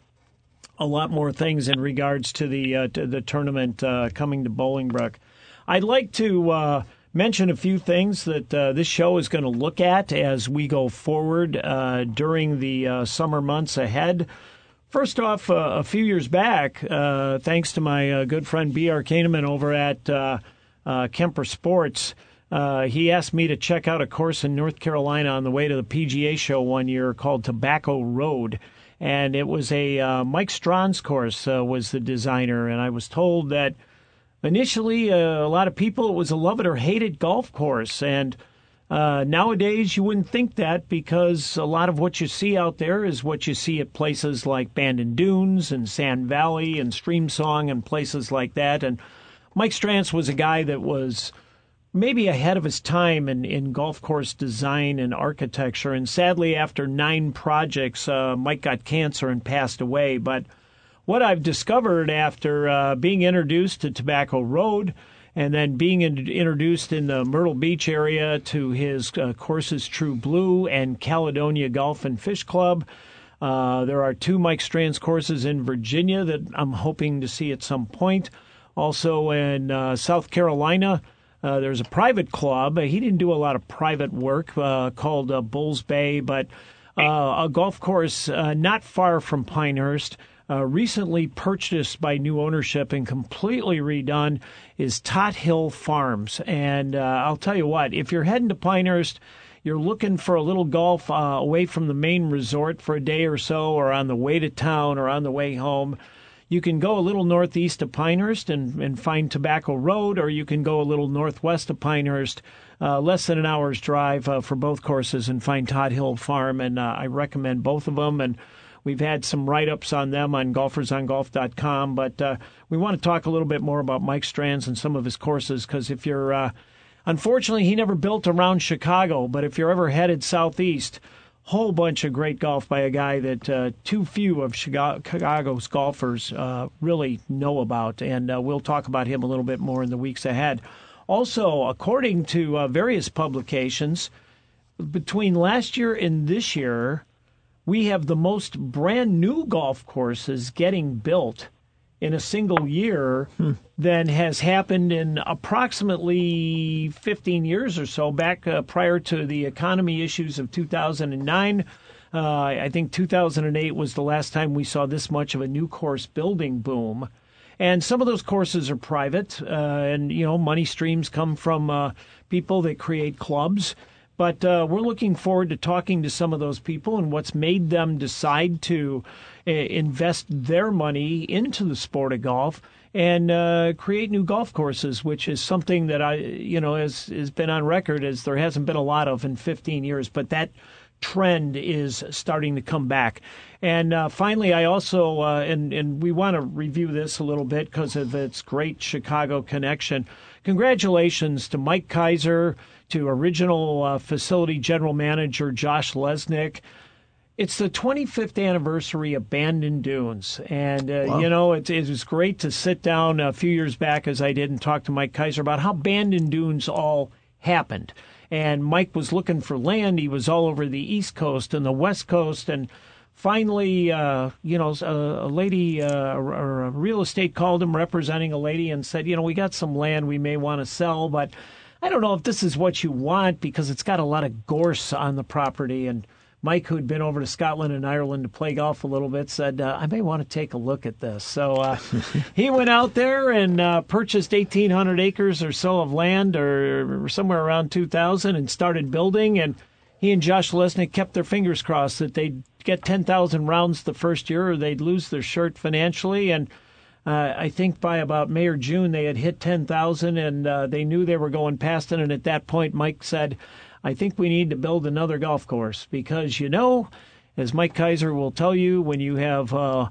a lot more things in regards to the uh, to the tournament uh, coming to Bolingbrook. I'd like to uh, mention a few things that uh, this show is going to look at as we go forward uh, during the uh, summer months ahead. First off, uh, a few years back, uh, thanks to my uh, good friend B R. Kahneman over at uh, uh, Kemper Sports, uh, he asked me to check out a course in North Carolina on the way to the P G A show one year called Tobacco Road. And it was a uh, Mike Strachan's course uh, was the designer, and I was told that initially uh, a lot of people, it was a love it or hate it golf course, and Uh, nowadays, you wouldn't think that because a lot of what you see out there is what you see at places like Bandon Dunes and Sand Valley and Streamsong and places like that. And Mike Strachan was a guy that was maybe ahead of his time in, in golf course design and architecture. And sadly, after nine projects, uh, Mike got cancer and passed away. But what I've discovered after uh, being introduced to Tobacco Road and then being in, introduced in the Myrtle Beach area to his uh, courses True Blue and Caledonia Golf and Fish Club. Uh, there are two Mike Strachan's courses in Virginia that I'm hoping to see at some point. Also in uh, South Carolina, uh, there's a private club. He didn't do a lot of private work uh, called uh, Bulls Bay, but uh, a golf course uh, not far from Pinehurst. Uh, recently purchased by new ownership and completely redone is Tot Hill Farms. And uh, I'll tell you what, if you're heading to Pinehurst, you're looking for a little golf uh, away from the main resort for a day or so, or on the way to town or on the way home, you can go a little northeast of Pinehurst and, and find Tobacco Road, or you can go a little northwest of Pinehurst, uh, less than an hour's drive uh, for both courses, and find Tot Hill Farm. And uh, I recommend both of them. And we've had some write-ups on them on golfers on golf dot com, but uh, we want to talk a little bit more about Mike Strachan and some of his courses, because if you're, uh, unfortunately, he never built around Chicago, but if you're ever headed southeast, whole bunch of great golf by a guy that uh, too few of Chicago's golfers uh, really know about, and uh, we'll talk about him a little bit more in the weeks ahead. Also, according to uh, various publications, between last year and this year, we have the most brand new golf courses getting built in a single year hmm. than has happened in approximately fifteen years or so, back uh, prior to the economy issues of two thousand nine. Uh, I think two thousand eight was the last time we saw this much of a new course building boom. And some of those courses are private, uh, and, you know, money streams come from uh, people that create clubs. But uh, we're looking forward to talking to some of those people and what's made them decide to uh, invest their money into the sport of golf and uh, create new golf courses, which is something that I, you know, has, has been on record as there hasn't been a lot of in fifteen years. But that trend is starting to come back. And uh, finally, I also, uh, and, and we want to review this a little bit because of its great Chicago connection. Congratulations to Mike Kaiser, to original uh, facility general manager Josh Lesnick. It's the twenty-fifth anniversary of Bandon Dunes. And, uh, wow. you know, it, it was great to sit down a few years back, as I did, and talk to Mike Kaiser about how Bandon Dunes all happened. And Mike was looking for land. He was all over the East Coast and the West Coast. And finally, uh, you know, a, a lady uh, or a real estate called him representing a lady and said, you know, we got some land we may want to sell, but I don't know if this is what you want because it's got a lot of gorse on the property. And Mike, who'd been over to Scotland and Ireland to play golf a little bit, said, uh, I may want to take a look at this. So uh, he went out there and uh, purchased eighteen hundred acres or so of land, or somewhere around two thousand, and started building. And he and Josh Lesnick kept their fingers crossed that they'd get ten thousand rounds the first year or they'd lose their shirt financially. And uh, I think by about May or June, they had hit ten thousand, and uh, they knew they were going past it. And at that point, Mike said, I think we need to build another golf course because, you know, as Mike Kaiser will tell you, when you have uh,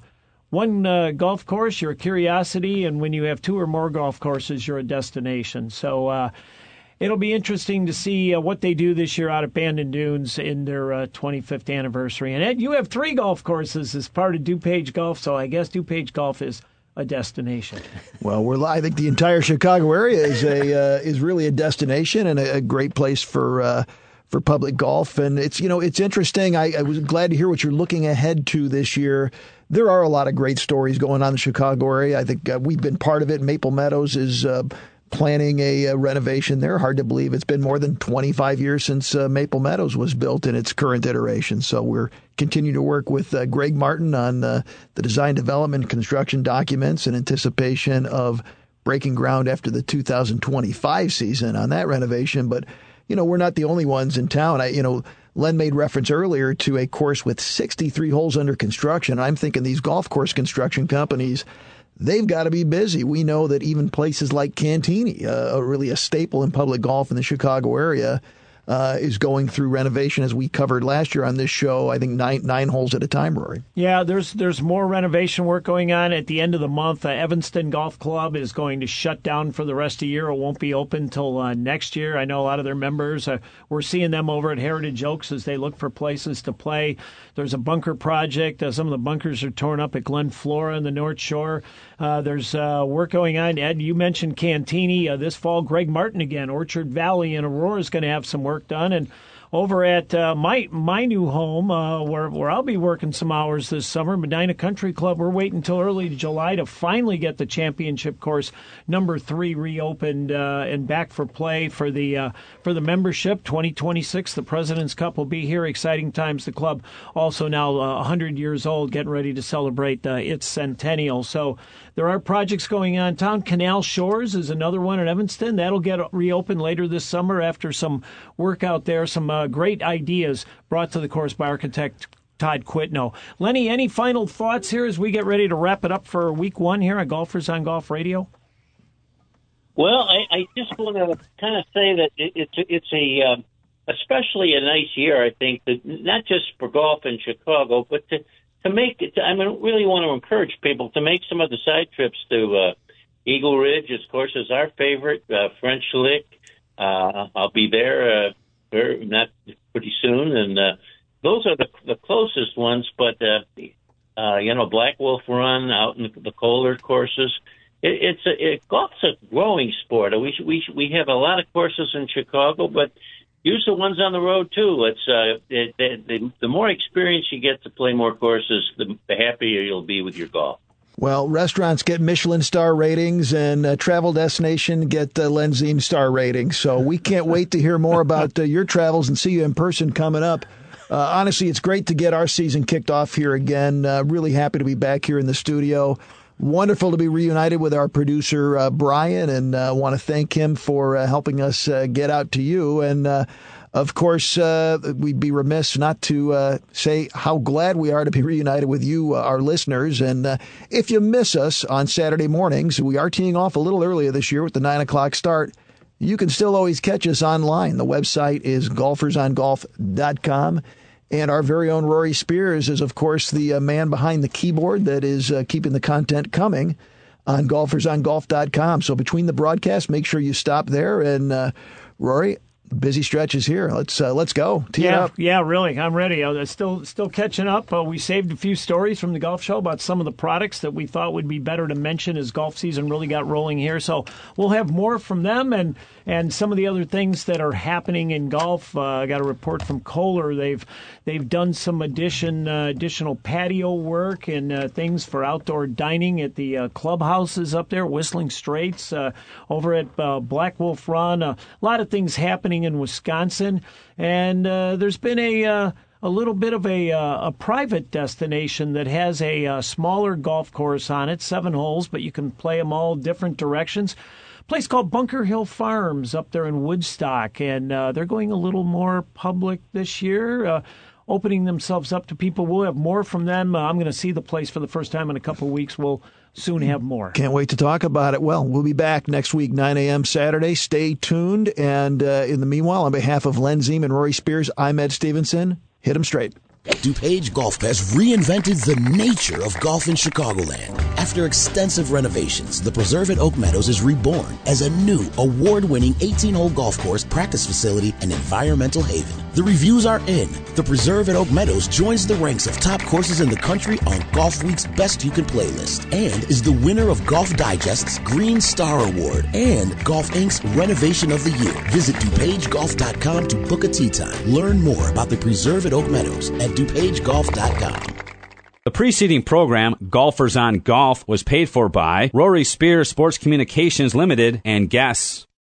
one uh, golf course, you're a curiosity, and when you have two or more golf courses, you're a destination. So uh, it'll be interesting to see uh, what they do this year out at Bandon Dunes in their uh, twenty-fifth anniversary. And Ed, you have three golf courses as part of DuPage Golf, so I guess DuPage Golf is a destination. Well, we're I think the entire Chicago area is a uh, is really a destination and a, a great place for uh, for public golf. And it's you know it's interesting. I, I was glad to hear what you're looking ahead to this year. There are a lot of great stories going on in the Chicago area. I think uh, we've been part of it. Maple Meadows is uh, planning a, a renovation there. Hard to believe it's been more than twenty-five years since uh, Maple Meadows was built in its current iteration. So we're continuing to work with uh, Greg Martin on uh, the design, development, and construction documents in anticipation of breaking ground after the two thousand twenty-five season on that renovation. But, you know, we're not the only ones in town. I, you know, Len made reference earlier to a course with sixty-three holes under construction. I'm thinking these golf course construction companies, they've got to be busy. We know that even places like Cantini, uh, really a staple in public golf in the Chicago area, uh, is going through renovation, as we covered last year on this show. I think nine nine holes at a time, Rory. Yeah, there's there's more renovation work going on. At the end of the month, uh, Evanston Golf Club is going to shut down for the rest of the year. It won't be open until uh, next year. I know a lot of their members, uh, we're seeing them over at Heritage Oaks as they look for places to play. There's a bunker project. Uh, some of the bunkers are torn up at Glen Flora in the North Shore. Uh, there's uh, work going on. Ed, you mentioned Cantini. Uh, this fall, Greg Martin again. Orchard Valley in Aurora is going to have some work done. And over at uh, my my new home, uh, where where I'll be working some hours this summer, Medina Country Club, we're waiting until early July to finally get the championship course number three reopened uh, and back for play for the uh, for the membership. twenty twenty-six, the President's Cup will be here. Exciting times. The club also now uh, one hundred years old, getting ready to celebrate uh, its centennial. So there are projects going on in town. Canal Shores is another one in Evanston. That'll get reopened later this summer after some work out there, some uh, great ideas brought to the course by architect Todd Quitno. Lenny, any final thoughts here as we get ready to wrap it up for week one here at Golfers on Golf Radio? Well, I, I just want to kind of say that it, it's a, it's a uh, especially a nice year, I think, that not just for golf in Chicago, but to to make it. I mean, really want to encourage people to make some of the side trips to uh, Eagle Ridge, of course, is our favorite. Uh, French Lick, uh, I'll be there uh, very, not pretty soon, and uh, those are the the closest ones. But uh, uh, you know, Black Wolf Run out in the, the colder courses. It, it's a it, golf's a growing sport. We we we have a lot of courses in Chicago, but use the ones on the road too. It's uh, it, it, the the more experience you get to play more courses, the, the happier you'll be with your golf. Well, restaurants get Michelin star ratings, and uh, travel destination get uh, Lenzime star ratings. So we can't wait to hear more about uh, your travels and see you in person coming up. Uh, honestly, it's great to get our season kicked off here again. Uh, really happy to be back here in the studio. Wonderful to be reunited with our producer, uh, Brian, and I uh, want to thank him for uh, helping us uh, get out to you. And, uh, of course, uh, we'd be remiss not to uh, say how glad we are to be reunited with you, uh, our listeners. And uh, if you miss us on Saturday mornings, we are teeing off a little earlier this year with the nine o'clock start. You can still always catch us online. The website is golfers on golf dot com. And our very own Rory Spears is, of course, the uh, man behind the keyboard that is uh, keeping the content coming on golfers on golf dot com. So between the broadcasts, make sure you stop there. And, uh, Rory, busy stretch is here. Let's uh, let's go. Tee yeah, it up. Yeah, really. I'm ready. I'm still still catching up. Uh, we saved a few stories from the golf show about some of the products that we thought would be better to mention as golf season really got rolling here. So we'll have more from them and and some of the other things that are happening in golf. Uh, I got a report from Kohler. They've they've done some addition uh, additional patio work and uh, things for outdoor dining at the uh, clubhouses up there, Whistling Straits, uh, over at uh, Black Wolf Run. Uh, a lot of things happening in Wisconsin, and uh, there's been a uh, a little bit of a uh, a private destination that has a uh, smaller golf course on it, seven holes, but you can play them all different directions. A place called Bunker Hill Farms up there in Woodstock, and uh, they're going a little more public this year, uh, opening themselves up to people. We'll have more from them. Uh, I'm going to see the place for the first time in a couple of weeks. We'll soon have more. Can't wait to talk about it. Well, we'll be back next week, nine a.m. Saturday. Stay tuned. And uh, in the meanwhile, on behalf of Len Ziem and Rory Spears, I'm Ed Stevenson. Hit 'em straight. DuPage Golf has reinvented the nature of golf in Chicagoland. After extensive renovations, the Preserve at Oak Meadows is reborn as a new, award-winning eighteen-hole golf course, practice facility, and environmental haven. The reviews are in. The Preserve at Oak Meadows joins the ranks of top courses in the country on Golf Week's Best You Can Play list and is the winner of Golf Digest's Green Star Award and Golf Incorporated's Renovation of the Year. Visit DuPage Golf dot com to book a tee time. Learn more about the Preserve at Oak Meadows at DuPage Golf dot com. The preceding program, Golfers on Golf, was paid for by Rory Spears Sports Communications Limited and guests.